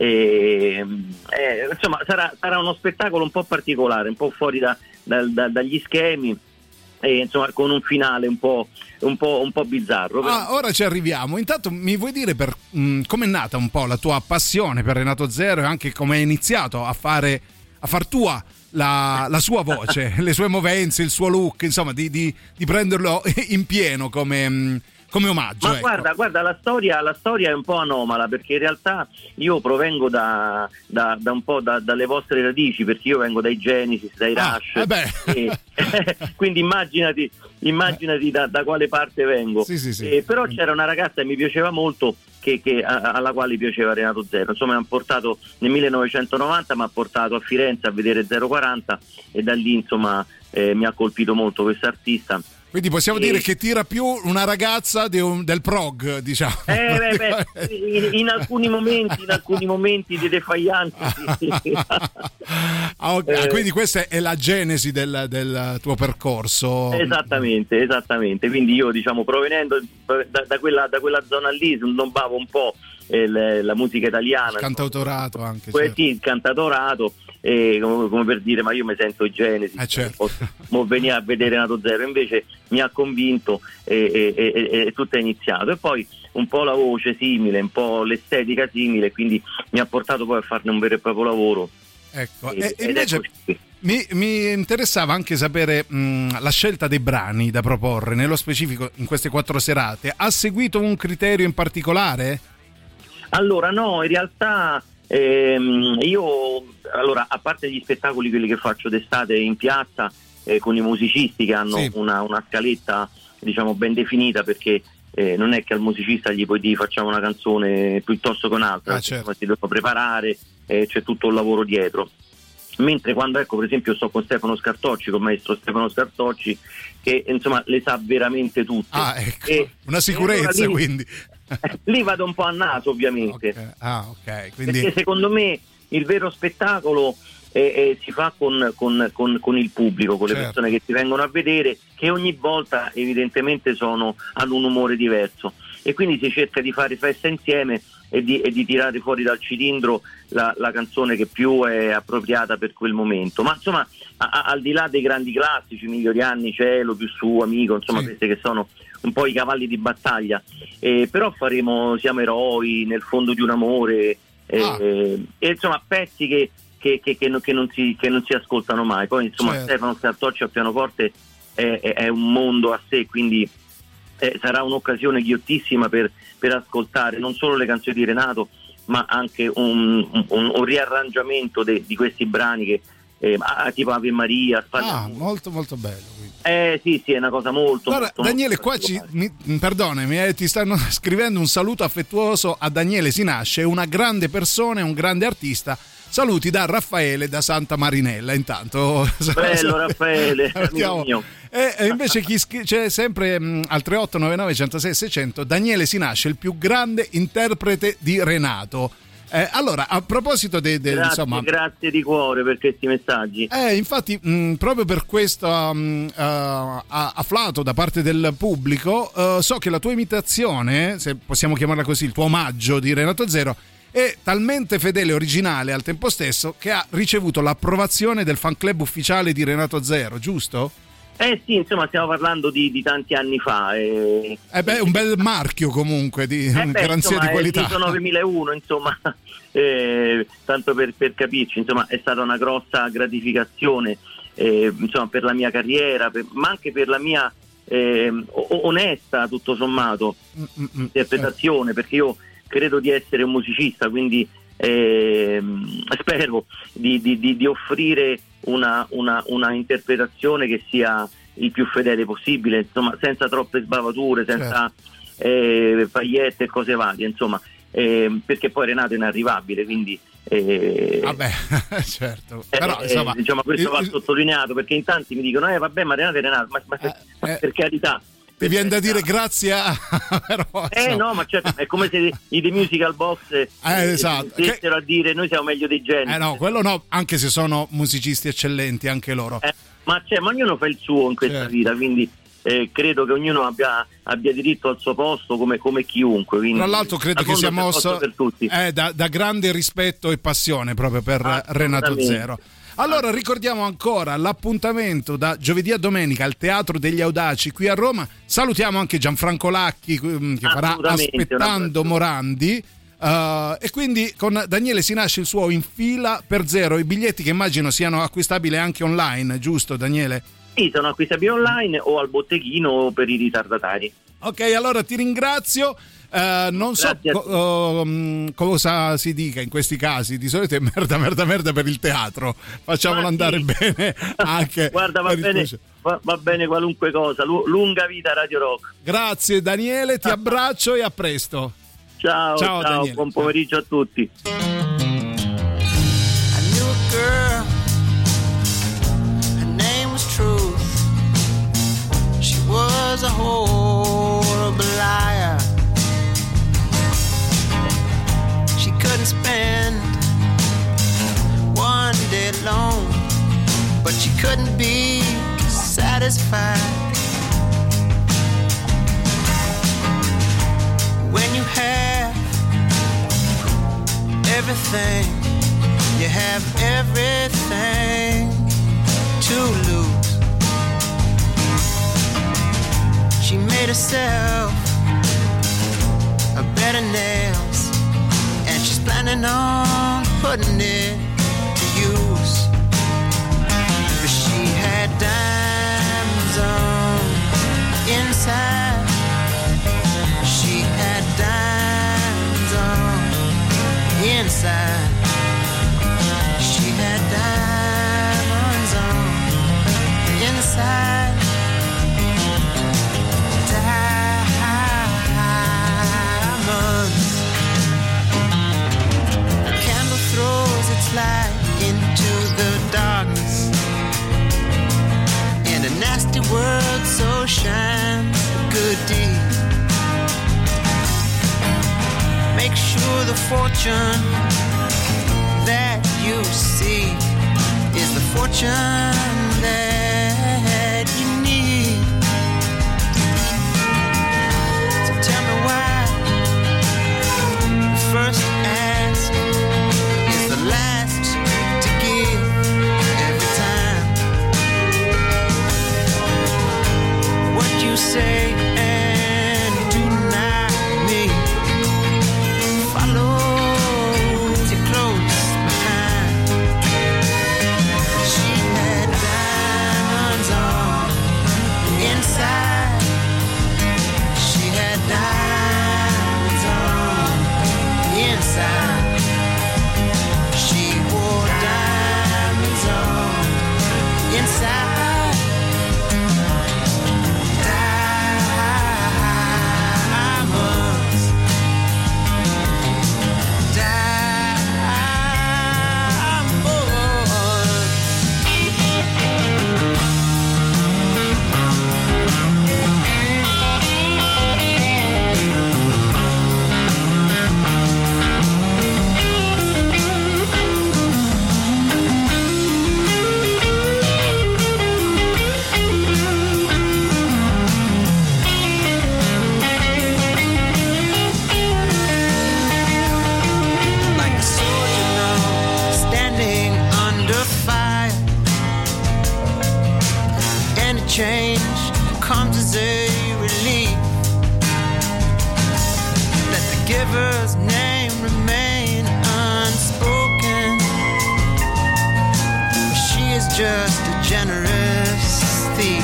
Insomma sarà uno spettacolo un po' particolare, un po' fuori dagli schemi, e insomma con un finale un po' bizzarro. Ora ci arriviamo. Intanto mi vuoi dire come è nata un po' la tua passione per Renato Zero e anche come hai iniziato a far tua la sua voce, le sue movenze, il suo look, insomma di prenderlo in pieno come come omaggio. Ma ecco. guarda, la storia è un po' anomala, perché in realtà io provengo da un po' dalle vostre radici, perché io vengo dai Genesis, dai Rush, quindi immaginati da quale parte vengo. Sì. Però c'era una ragazza che mi piaceva molto, alla quale piaceva Renato Zero. Insomma, mi ha portato nel 1990, mi ha portato a Firenze a vedere 040, e da lì insomma mi ha colpito molto questo artista. Quindi possiamo dire che tira più una ragazza del prog, diciamo. In alcuni momenti di defianza. Quindi questa è la genesi del tuo percorso. Esattamente. Quindi io, diciamo, provenendo da quella zona lì, snobbavo un po' la musica italiana. Il cantautorato anche. Sì, il cantautorato. Come per dire, ma io mi sento Genesi, certo. Mo venire a vedere Renato Zero, invece mi ha convinto e tutto è iniziato, e poi un po' la voce simile, un po' l'estetica simile, quindi mi ha portato poi a farne un vero e proprio lavoro. Ecco, e invece mi interessava anche sapere la scelta dei brani da proporre, nello specifico in queste 4 serate. Ha seguito un criterio in particolare? Allora no, in realtà io, allora, a parte gli spettacoli quelli che faccio d'estate in piazza con i musicisti che hanno una scaletta, diciamo, ben definita, perché non è che al musicista gli puoi dire facciamo una canzone piuttosto che un'altra, certo. Si deve preparare, c'è tutto un lavoro dietro. Mentre quando, ecco, per esempio sto con Stefano Scartocci, con il maestro Stefano Scartocci, che insomma le sa veramente tutte. Ecco. Una sicurezza, allora, quindi lì vado un po' a naso, ovviamente. Ok. Quindi... Perché secondo me il vero spettacolo si fa con il pubblico, con le persone che ti vengono a vedere, che ogni volta evidentemente hanno un umore diverso, e quindi si cerca di fare festa insieme e di tirare fuori dal cilindro la canzone che più è appropriata per quel momento. Ma insomma, al di là dei grandi classici, Migliori anni, Cielo, Più su, Amico, insomma, queste che sono un po' i cavalli di battaglia, però faremo Siamo eroi, Nel fondo di un amore, e insomma pezzi che non si ascoltano mai. Poi insomma Stefano Scartocci al pianoforte è un mondo a sé, quindi sarà un'occasione ghiottissima per ascoltare non solo le canzoni di Renato, ma anche un riarrangiamento di questi brani che tipo Ave Maria, molto molto bello. Sì, è una cosa molto. Allora, molto, Daniele, molto qua perdonami, ti stanno scrivendo un saluto affettuoso a Daniele Sinasce, una grande persona e un grande artista. Saluti da Raffaele da Santa Marinella. Intanto bello Raffaele, amico mio. E invece c'è sempre al 3899 106 600 Daniele Sinasce, il più grande interprete di Renato. Allora, a proposito grazie di cuore per questi messaggi. Infatti, proprio per questo afflato da parte del pubblico, so che la tua imitazione, se possiamo chiamarla così, il tuo omaggio di Renato Zero, è talmente fedele e originale al tempo stesso che ha ricevuto l'approvazione del fan club ufficiale di Renato Zero, giusto? Sì, insomma, stiamo parlando di tanti anni fa. Un bel marchio comunque, di garanzia di qualità. È il 9001, insomma, tanto per capirci, insomma, è stata una grossa gratificazione, insomma, per la mia carriera, ma anche per la mia onesta, tutto sommato, interpretazione, perché io credo di essere un musicista, quindi spero di offrire una interpretazione che sia il più fedele possibile, insomma, senza troppe sbavature, senza pagliette e cose varie, insomma, perché poi Renato è inarrivabile, quindi certo. Però, insomma, diciamo, questo va sottolineato, perché in tanti mi dicono vabbè, ma Renato è Renato, ma per carità. Ti viene da dire grazie a... no, ma certo, è come se i The Musical Box stessero a dire noi siamo meglio dei Genesis. No, quello no, anche se sono musicisti eccellenti anche loro. Ma ognuno fa il suo in questa vita, quindi credo che ognuno abbia diritto al suo posto come chiunque. Quindi, tra l'altro credo che sia mosso per tutti. Da grande rispetto e passione proprio per Renato Zero. Allora ricordiamo ancora l'appuntamento da giovedì a domenica al Teatro degli Audaci qui a Roma. Salutiamo anche Gianfranco Lacchi che farà Aspettando Morandi, e quindi con Daniele Sinasce il suo In fila per zero, i biglietti che immagino siano acquistabili anche online, giusto Daniele? Sì, sono acquistabili online o al botteghino per i ritardatari. Ok, allora ti ringrazio. Non so cosa si dica in questi casi, di solito è merda per il teatro, facciamolo andare bene anche. Guarda, va bene qualunque cosa. Lunga vita Radio Rock. Grazie Daniele, ti abbraccio e a presto. Ciao Daniele, buon pomeriggio a tutti. I knew a girl, her name was Truth. She was a horrible liar. She couldn't spend one day alone, but she couldn't be satisfied. When you have everything, you have everything to lose. She made herself a bed of nails, and she's planning on putting it to use. But she had diamonds on inside. She had diamonds on inside. She had diamonds on inside. Diamonds. The candle throws its light into the darkness, and a nasty word so shines a good deed. Make sure the fortune that you see is the fortune that you need. So tell me why the first ask is the last to give every time. What you say and do not mean follows you close behind. She had diamonds on inside. She had diamonds on inside. She wore diamonds on inside. Change comes as a relief. Let the giver's name remain unspoken. She is just a generous thief.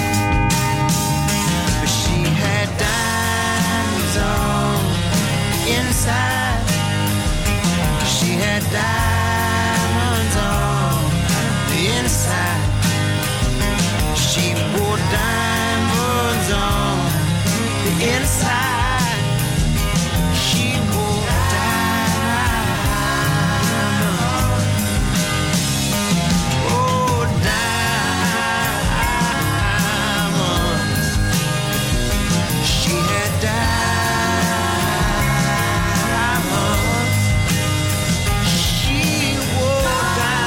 But she had diamonds on inside. She had diamonds on the inside. She wore diamonds on the inside. She wore diamonds. Oh, diamonds. She had diamonds. She wore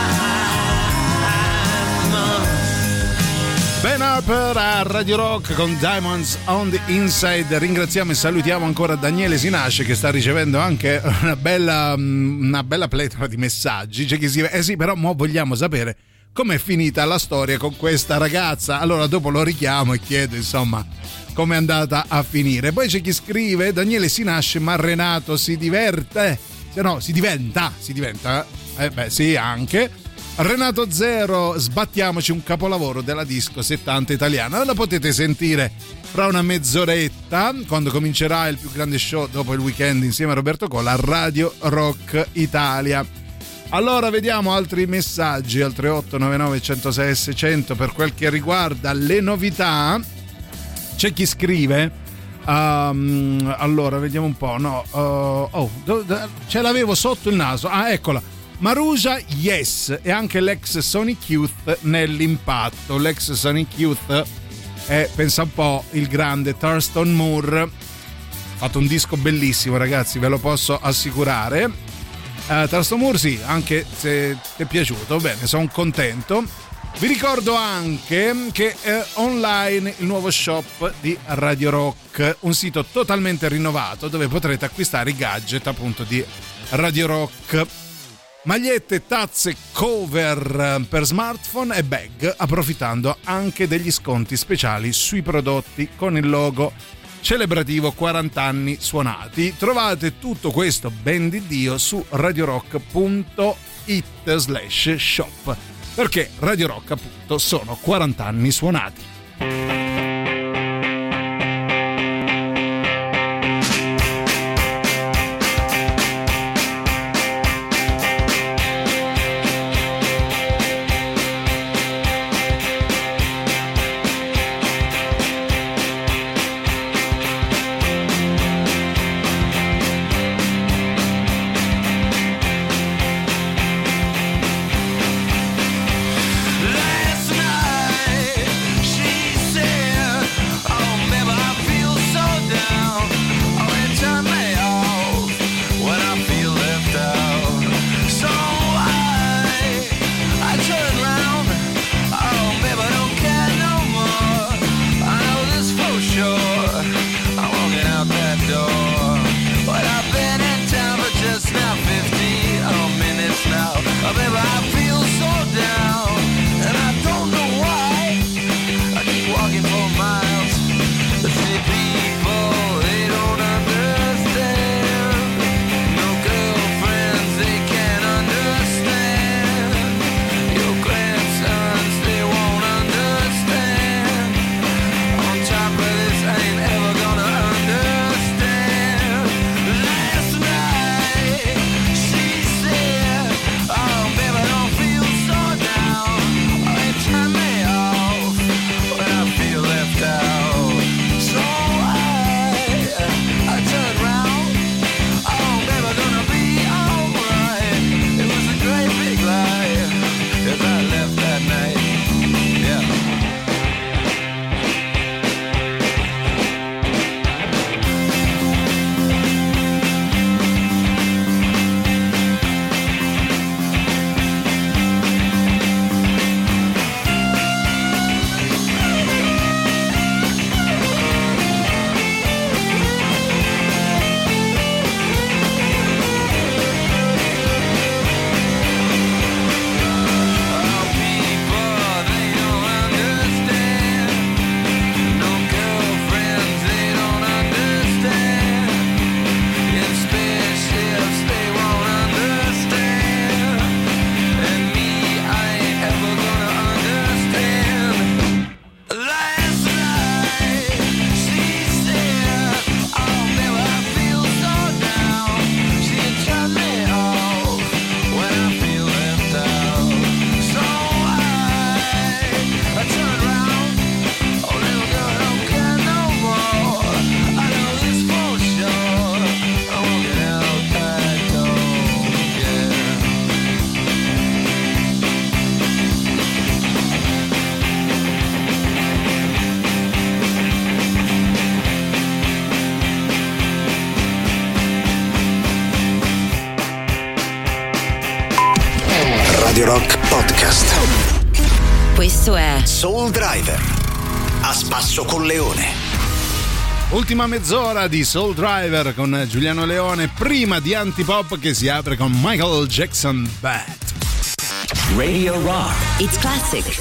diamonds. Ben Harper a Radio Rock con Diamonds on the Inside. Ringraziamo e salutiamo ancora Daniele Sinasce, che sta ricevendo anche una bella pletora di messaggi. C'è chi si sì, però mo vogliamo sapere com'è finita la storia con questa ragazza. Allora dopo lo richiamo e chiedo insomma com'è andata a finire. Poi c'è chi scrive: Daniele Sinasce, ma Renato si diverte? Se no, si diventa. Beh sì, anche. Renato Zero, sbattiamoci un capolavoro della disco 70 italiana. La potete sentire fra una mezz'oretta, quando comincerà il più grande show dopo il weekend insieme a Roberto Colla a Radio Rock Italia. Allora vediamo altri messaggi al 3899 106 600 per quel che riguarda le novità. C'è chi scrive allora vediamo un po', ce l'avevo sotto il naso, eccola, Maruja Yes, e anche l'ex Sonic Youth nell'impatto. L'ex Sonic Youth è, pensa un po', il grande Thurston Moore. Ha fatto un disco bellissimo, ragazzi, ve lo posso assicurare. Thurston Moore, sì, anche se ti è piaciuto, bene, sono contento. Vi ricordo anche che è online il nuovo shop di Radio Rock, un sito totalmente rinnovato dove potrete acquistare i gadget appunto di Radio Rock. Magliette, tazze, cover per smartphone e bag, approfittando anche degli sconti speciali sui prodotti con il logo celebrativo 40 anni suonati. Trovate tutto questo ben di Dio su radiorock.it/shop, perché Radio Rock appunto sono 40 anni suonati. Radio Rock Podcast. Questo è Soul Driver, a spasso con Leone. Ultima mezz'ora di Soul Driver con Giuliano Leone, prima di Antipop che si apre con Michael Jackson Bad. Radio Rock. It's Classic.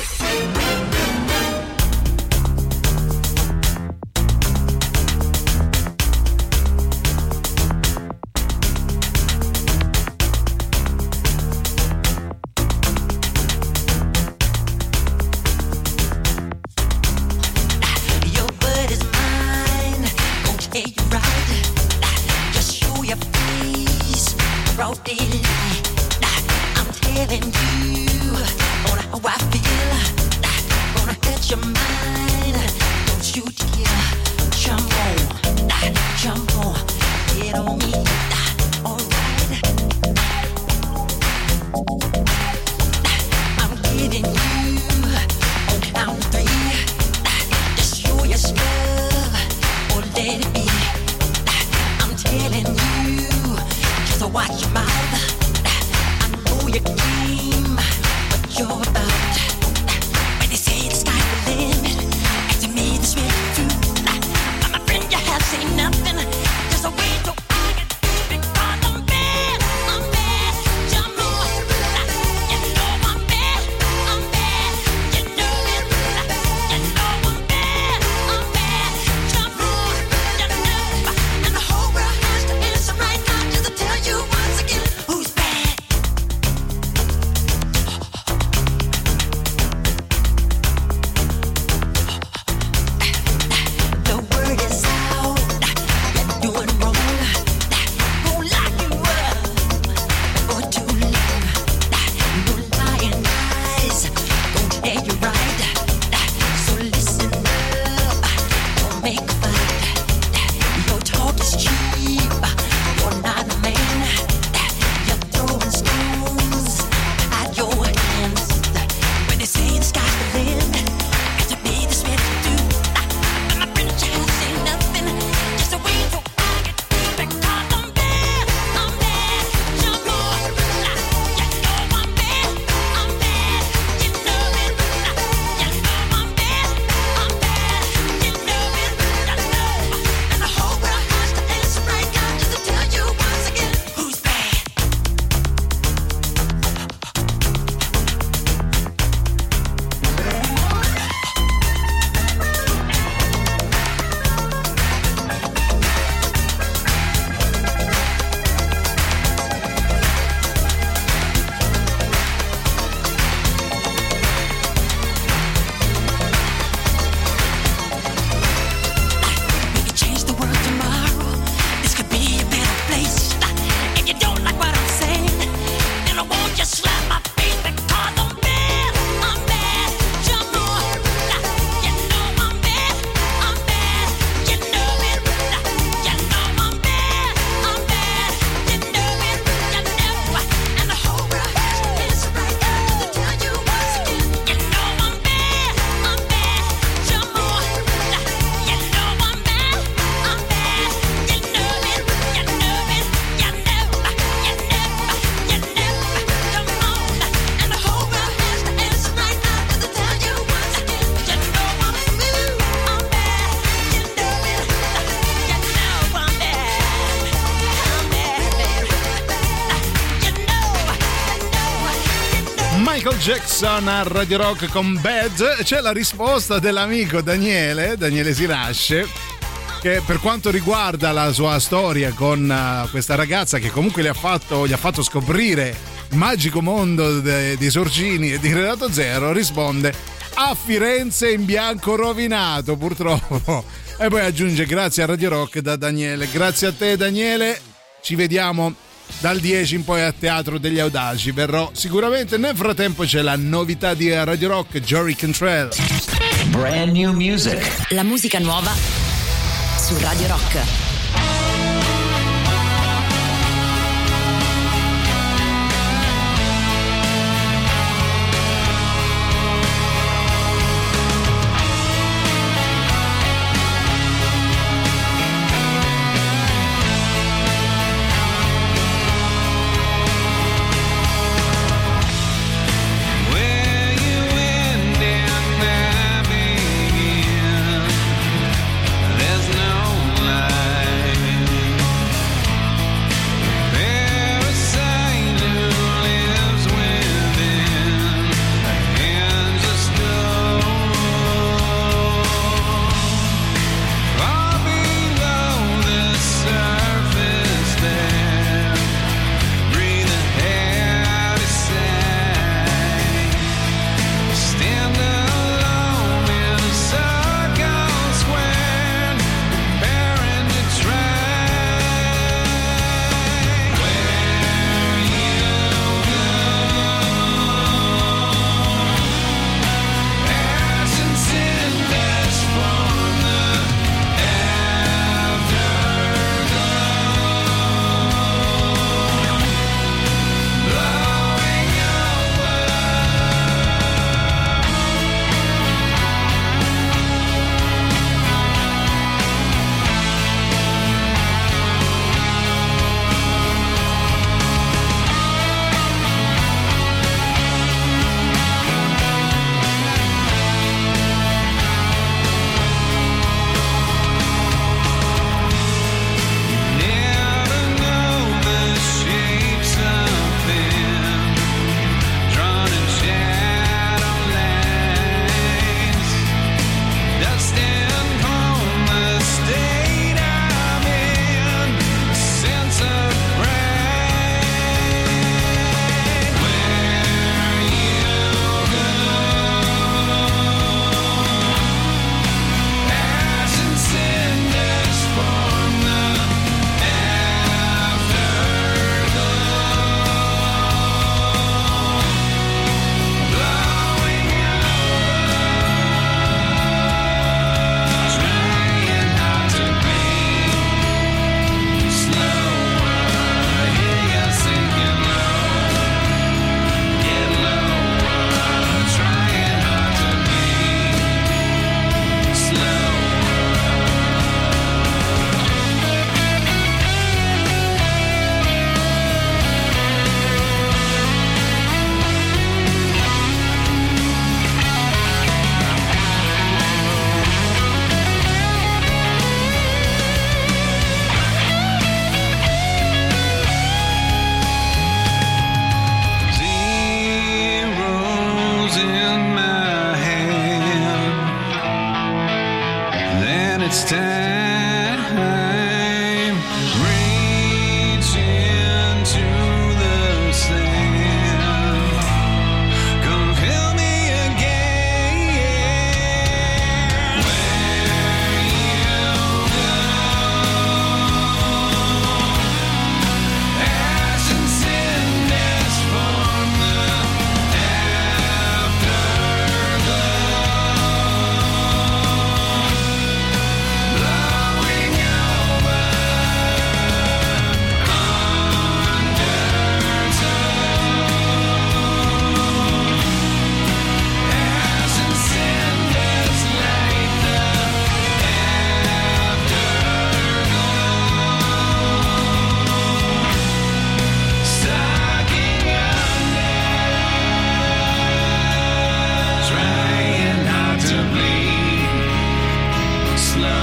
Michael Jackson a Radio Rock con Bad. C'è la risposta dell'amico Daniele Sinasce, che per quanto riguarda la sua storia con questa ragazza che comunque gli ha fatto scoprire il magico mondo dei Sorgini e di Renato Zero, risponde: a Firenze in bianco rovinato purtroppo. E poi aggiunge: grazie a Radio Rock da Daniele. Grazie a te Daniele, ci vediamo dal 10 in poi a Teatro degli Audaci, verrò sicuramente. Nel frattempo c'è la novità di Radio Rock, Jory Cantrell. Brand new music. La musica nuova su Radio Rock.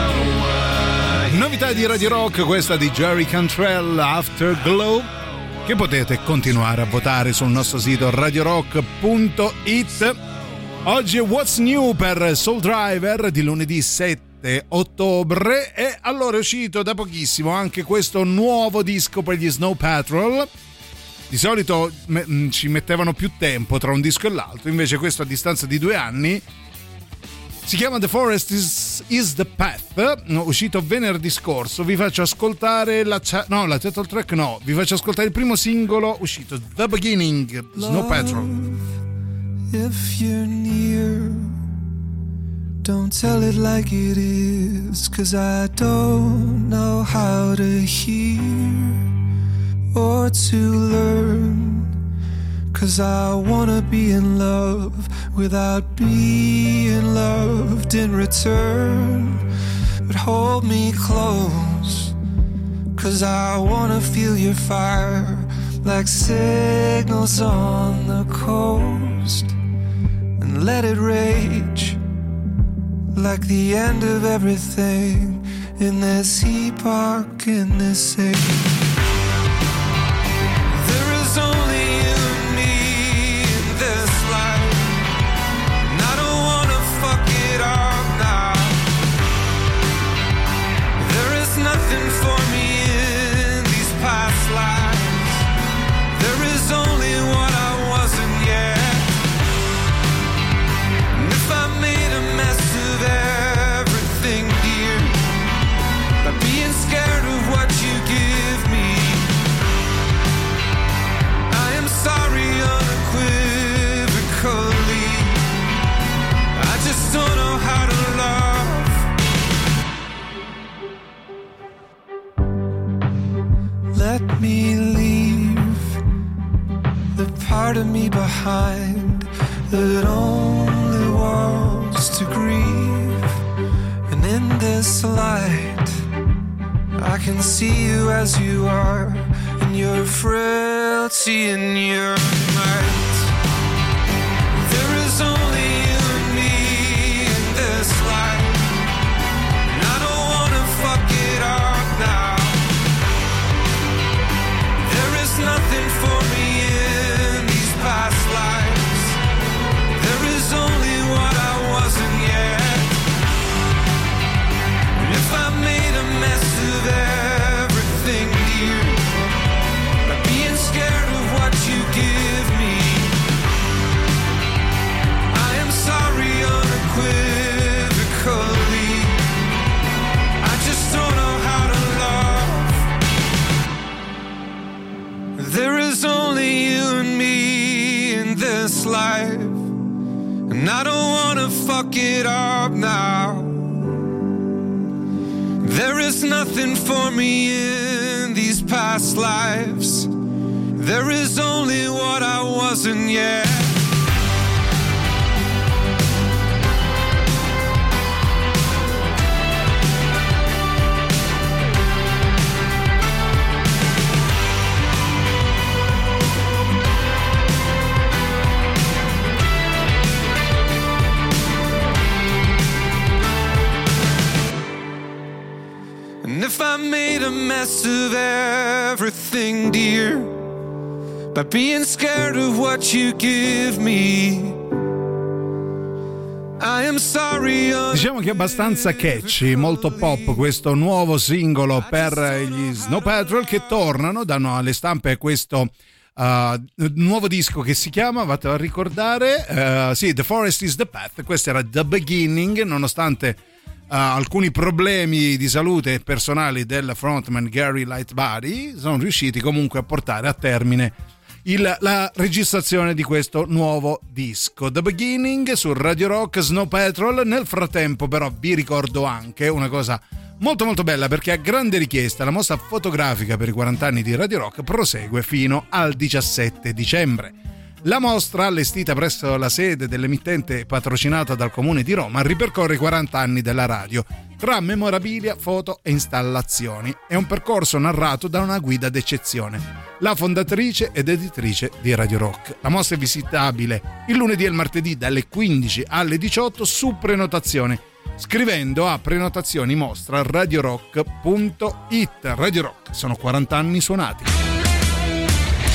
Di Radio Rock, questa di Jory Cantrell, Afterglow, che potete continuare a votare sul nostro sito radiorock.it. Oggi è What's New per Soul Driver di lunedì 7 ottobre e allora è uscito da pochissimo anche questo nuovo disco per gli Snow Patrol. Di solito ci mettevano più tempo tra un disco e l'altro, invece questo a distanza di 2 anni si chiama The Forest is the Path, uscito venerdì scorso. Vi faccio ascoltare la title track, vi faccio ascoltare il primo singolo uscito, The Beginning, Snow Patrol. If you're near, don't tell it like it is, 'cause I don't know how to hear or to learn, 'cause I wanna be in love without being loved in return. But hold me close, 'cause I wanna feel your fire like signals on the coast, and let it rage like the end of everything in this epoch, in this age. There is only you and me in this life, and I don't wanna fuck it up now. There is nothing for me in these past lives. There is only what I wasn't yet. And if I made a mess of everything, dear, by being scared of what you give me, I am sorry unequivocally. I just don't know how to love. Let me leave the part of me behind that only wants to grieve. And in this light, I can see you as you are, in your frailty and your might. There is only you and me in this life, and I don't wanna fuck it up now. There is nothing for me in these past lives. There is only what I wasn't yet. And if I made a mess of everything, dear, by being scared of what you give me, I am sorry unequivocally. I just don't know how to love. There is only you and me in this life, and I don't wanna fuck it up now. There is nothing for me in these past lives. There is only what I wasn't yet. And if I made a mess of everything, dear, by being scared of what you give me, I am sorry. Diciamo che è abbastanza catchy, molto pop questo nuovo singolo per gli Snow Patrol, che tornano, danno alle stampe questo nuovo disco che si chiama, vado a ricordare, The Forest is the Path. Questo era The Beginning, nonostante alcuni problemi di salute personali del frontman Gary Lightbody, sono riusciti comunque a portare a termine la registrazione di questo nuovo disco, The Beginning, su Radio Rock, Snow Patrol. Nel frattempo però vi ricordo anche una cosa molto molto bella, perché a grande richiesta la mostra fotografica per i 40 anni di Radio Rock prosegue fino al 17 dicembre. La mostra, allestita presso la sede dell'emittente patrocinata dal Comune di Roma, ripercorre i 40 anni della radio, tra memorabilia, foto e installazioni. È un percorso narrato da una guida d'eccezione, la fondatrice ed editrice di Radio Rock. La mostra è visitabile il lunedì e il martedì dalle 15 alle 18 su prenotazione, scrivendo a prenotazioni-mostra radiorock.it. Radio Rock, sono 40 anni suonati.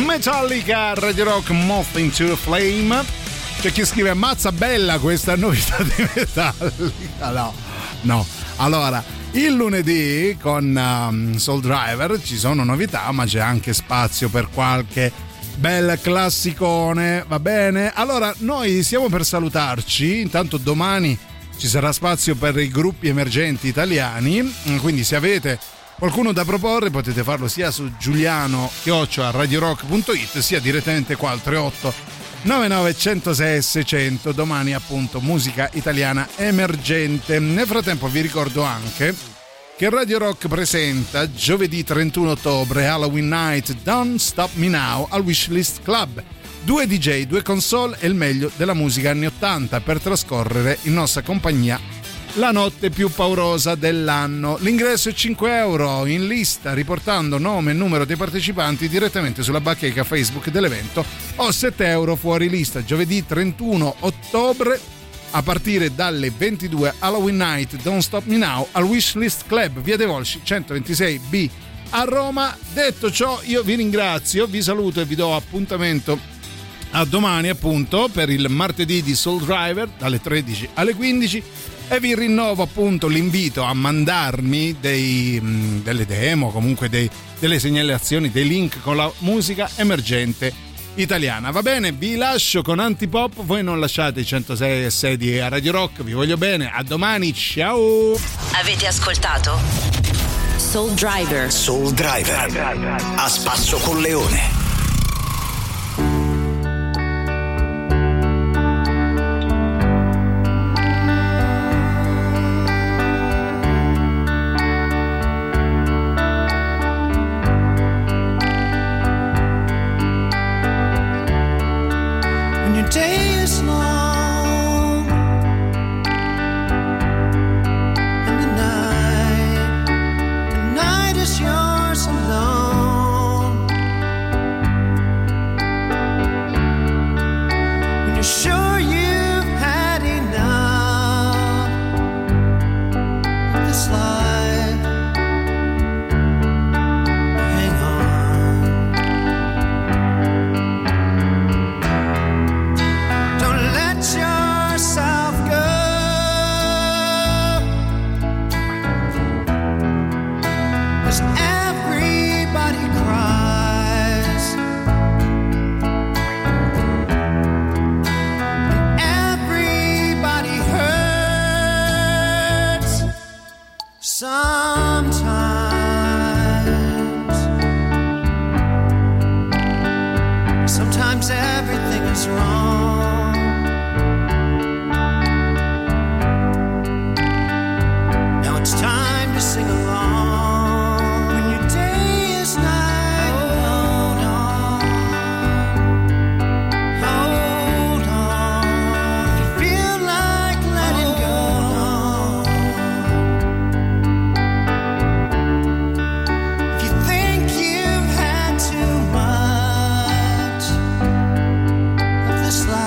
Metallica, Radio Rock, Moth into a Flame. C'è chi scrive: ammazza bella questa novità di Metallica. No. Allora, il lunedì con Soul Driver ci sono novità, ma c'è anche spazio per qualche bel classicone, va bene? Allora, noi stiamo per salutarci. Intanto domani ci sarà spazio per i gruppi emergenti italiani, quindi se avete qualcuno da proporre potete farlo sia su giuliano@radiorock.it sia direttamente qua al 38 99 106 600. Domani appunto musica italiana emergente. Nel frattempo vi ricordo anche che Radio Rock presenta giovedì 31 ottobre Halloween Night Don't Stop Me Now al Wishlist Club. 2 DJ, 2 console e il meglio della musica anni 80 per trascorrere in nostra compagnia la notte più paurosa dell'anno. L'ingresso è €5 in lista riportando nome e numero dei partecipanti direttamente sulla bacheca Facebook dell'evento o €7 fuori lista. Giovedì 31 ottobre a partire dalle 22 Halloween Night Don't Stop Me Now al Wishlist Club, via dei Volsci 126B a Roma. Detto ciò, io vi ringrazio, vi saluto e vi do appuntamento a domani appunto per il martedì di Soul Driver dalle 13 alle 15 e vi rinnovo appunto l'invito a mandarmi delle demo, comunque delle segnalazioni, dei link con la musica emergente italiana. Va bene, vi lascio con Antipop, voi non lasciate i 106.6 di Radio Rock, vi voglio bene, a domani, ciao! Avete ascoltato Soul Driver a spasso con Leone. Day is long and the night is yours alone. When you're sure you've had enough of this life, hang on. Let yourself go, 'cause everybody cries and everybody hurts sometimes everything is wrong. It's time to sing along. When your day is night, hold on, hold on. If you feel like letting go, if you think you've had too much of this life,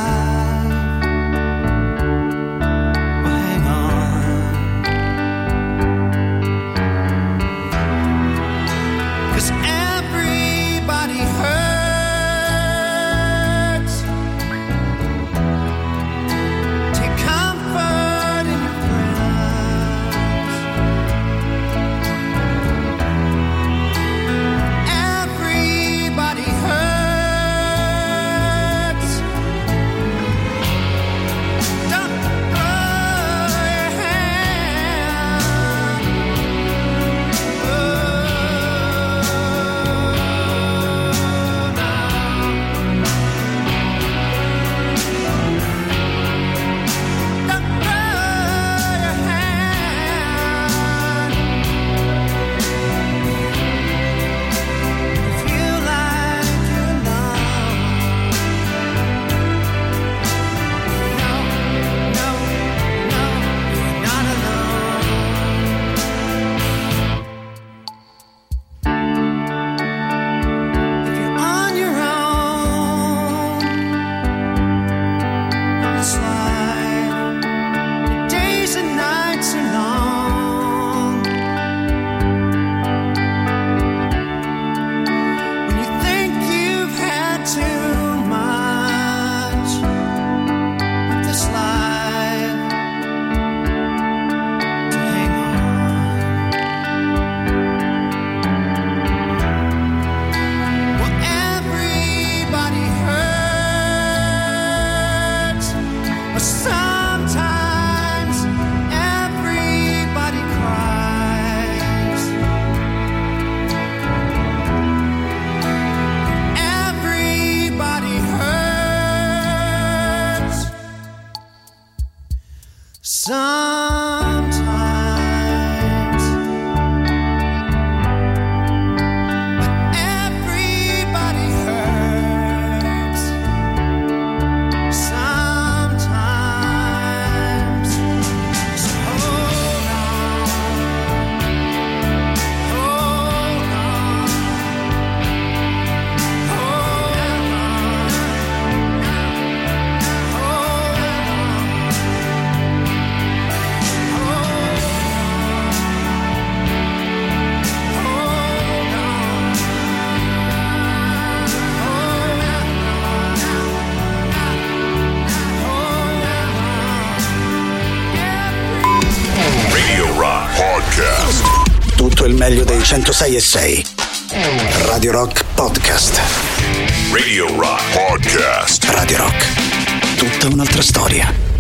tutto il meglio dei 106.6. Radio Rock Podcast. Radio Rock Podcast. Radio Rock. Tutta un'altra storia.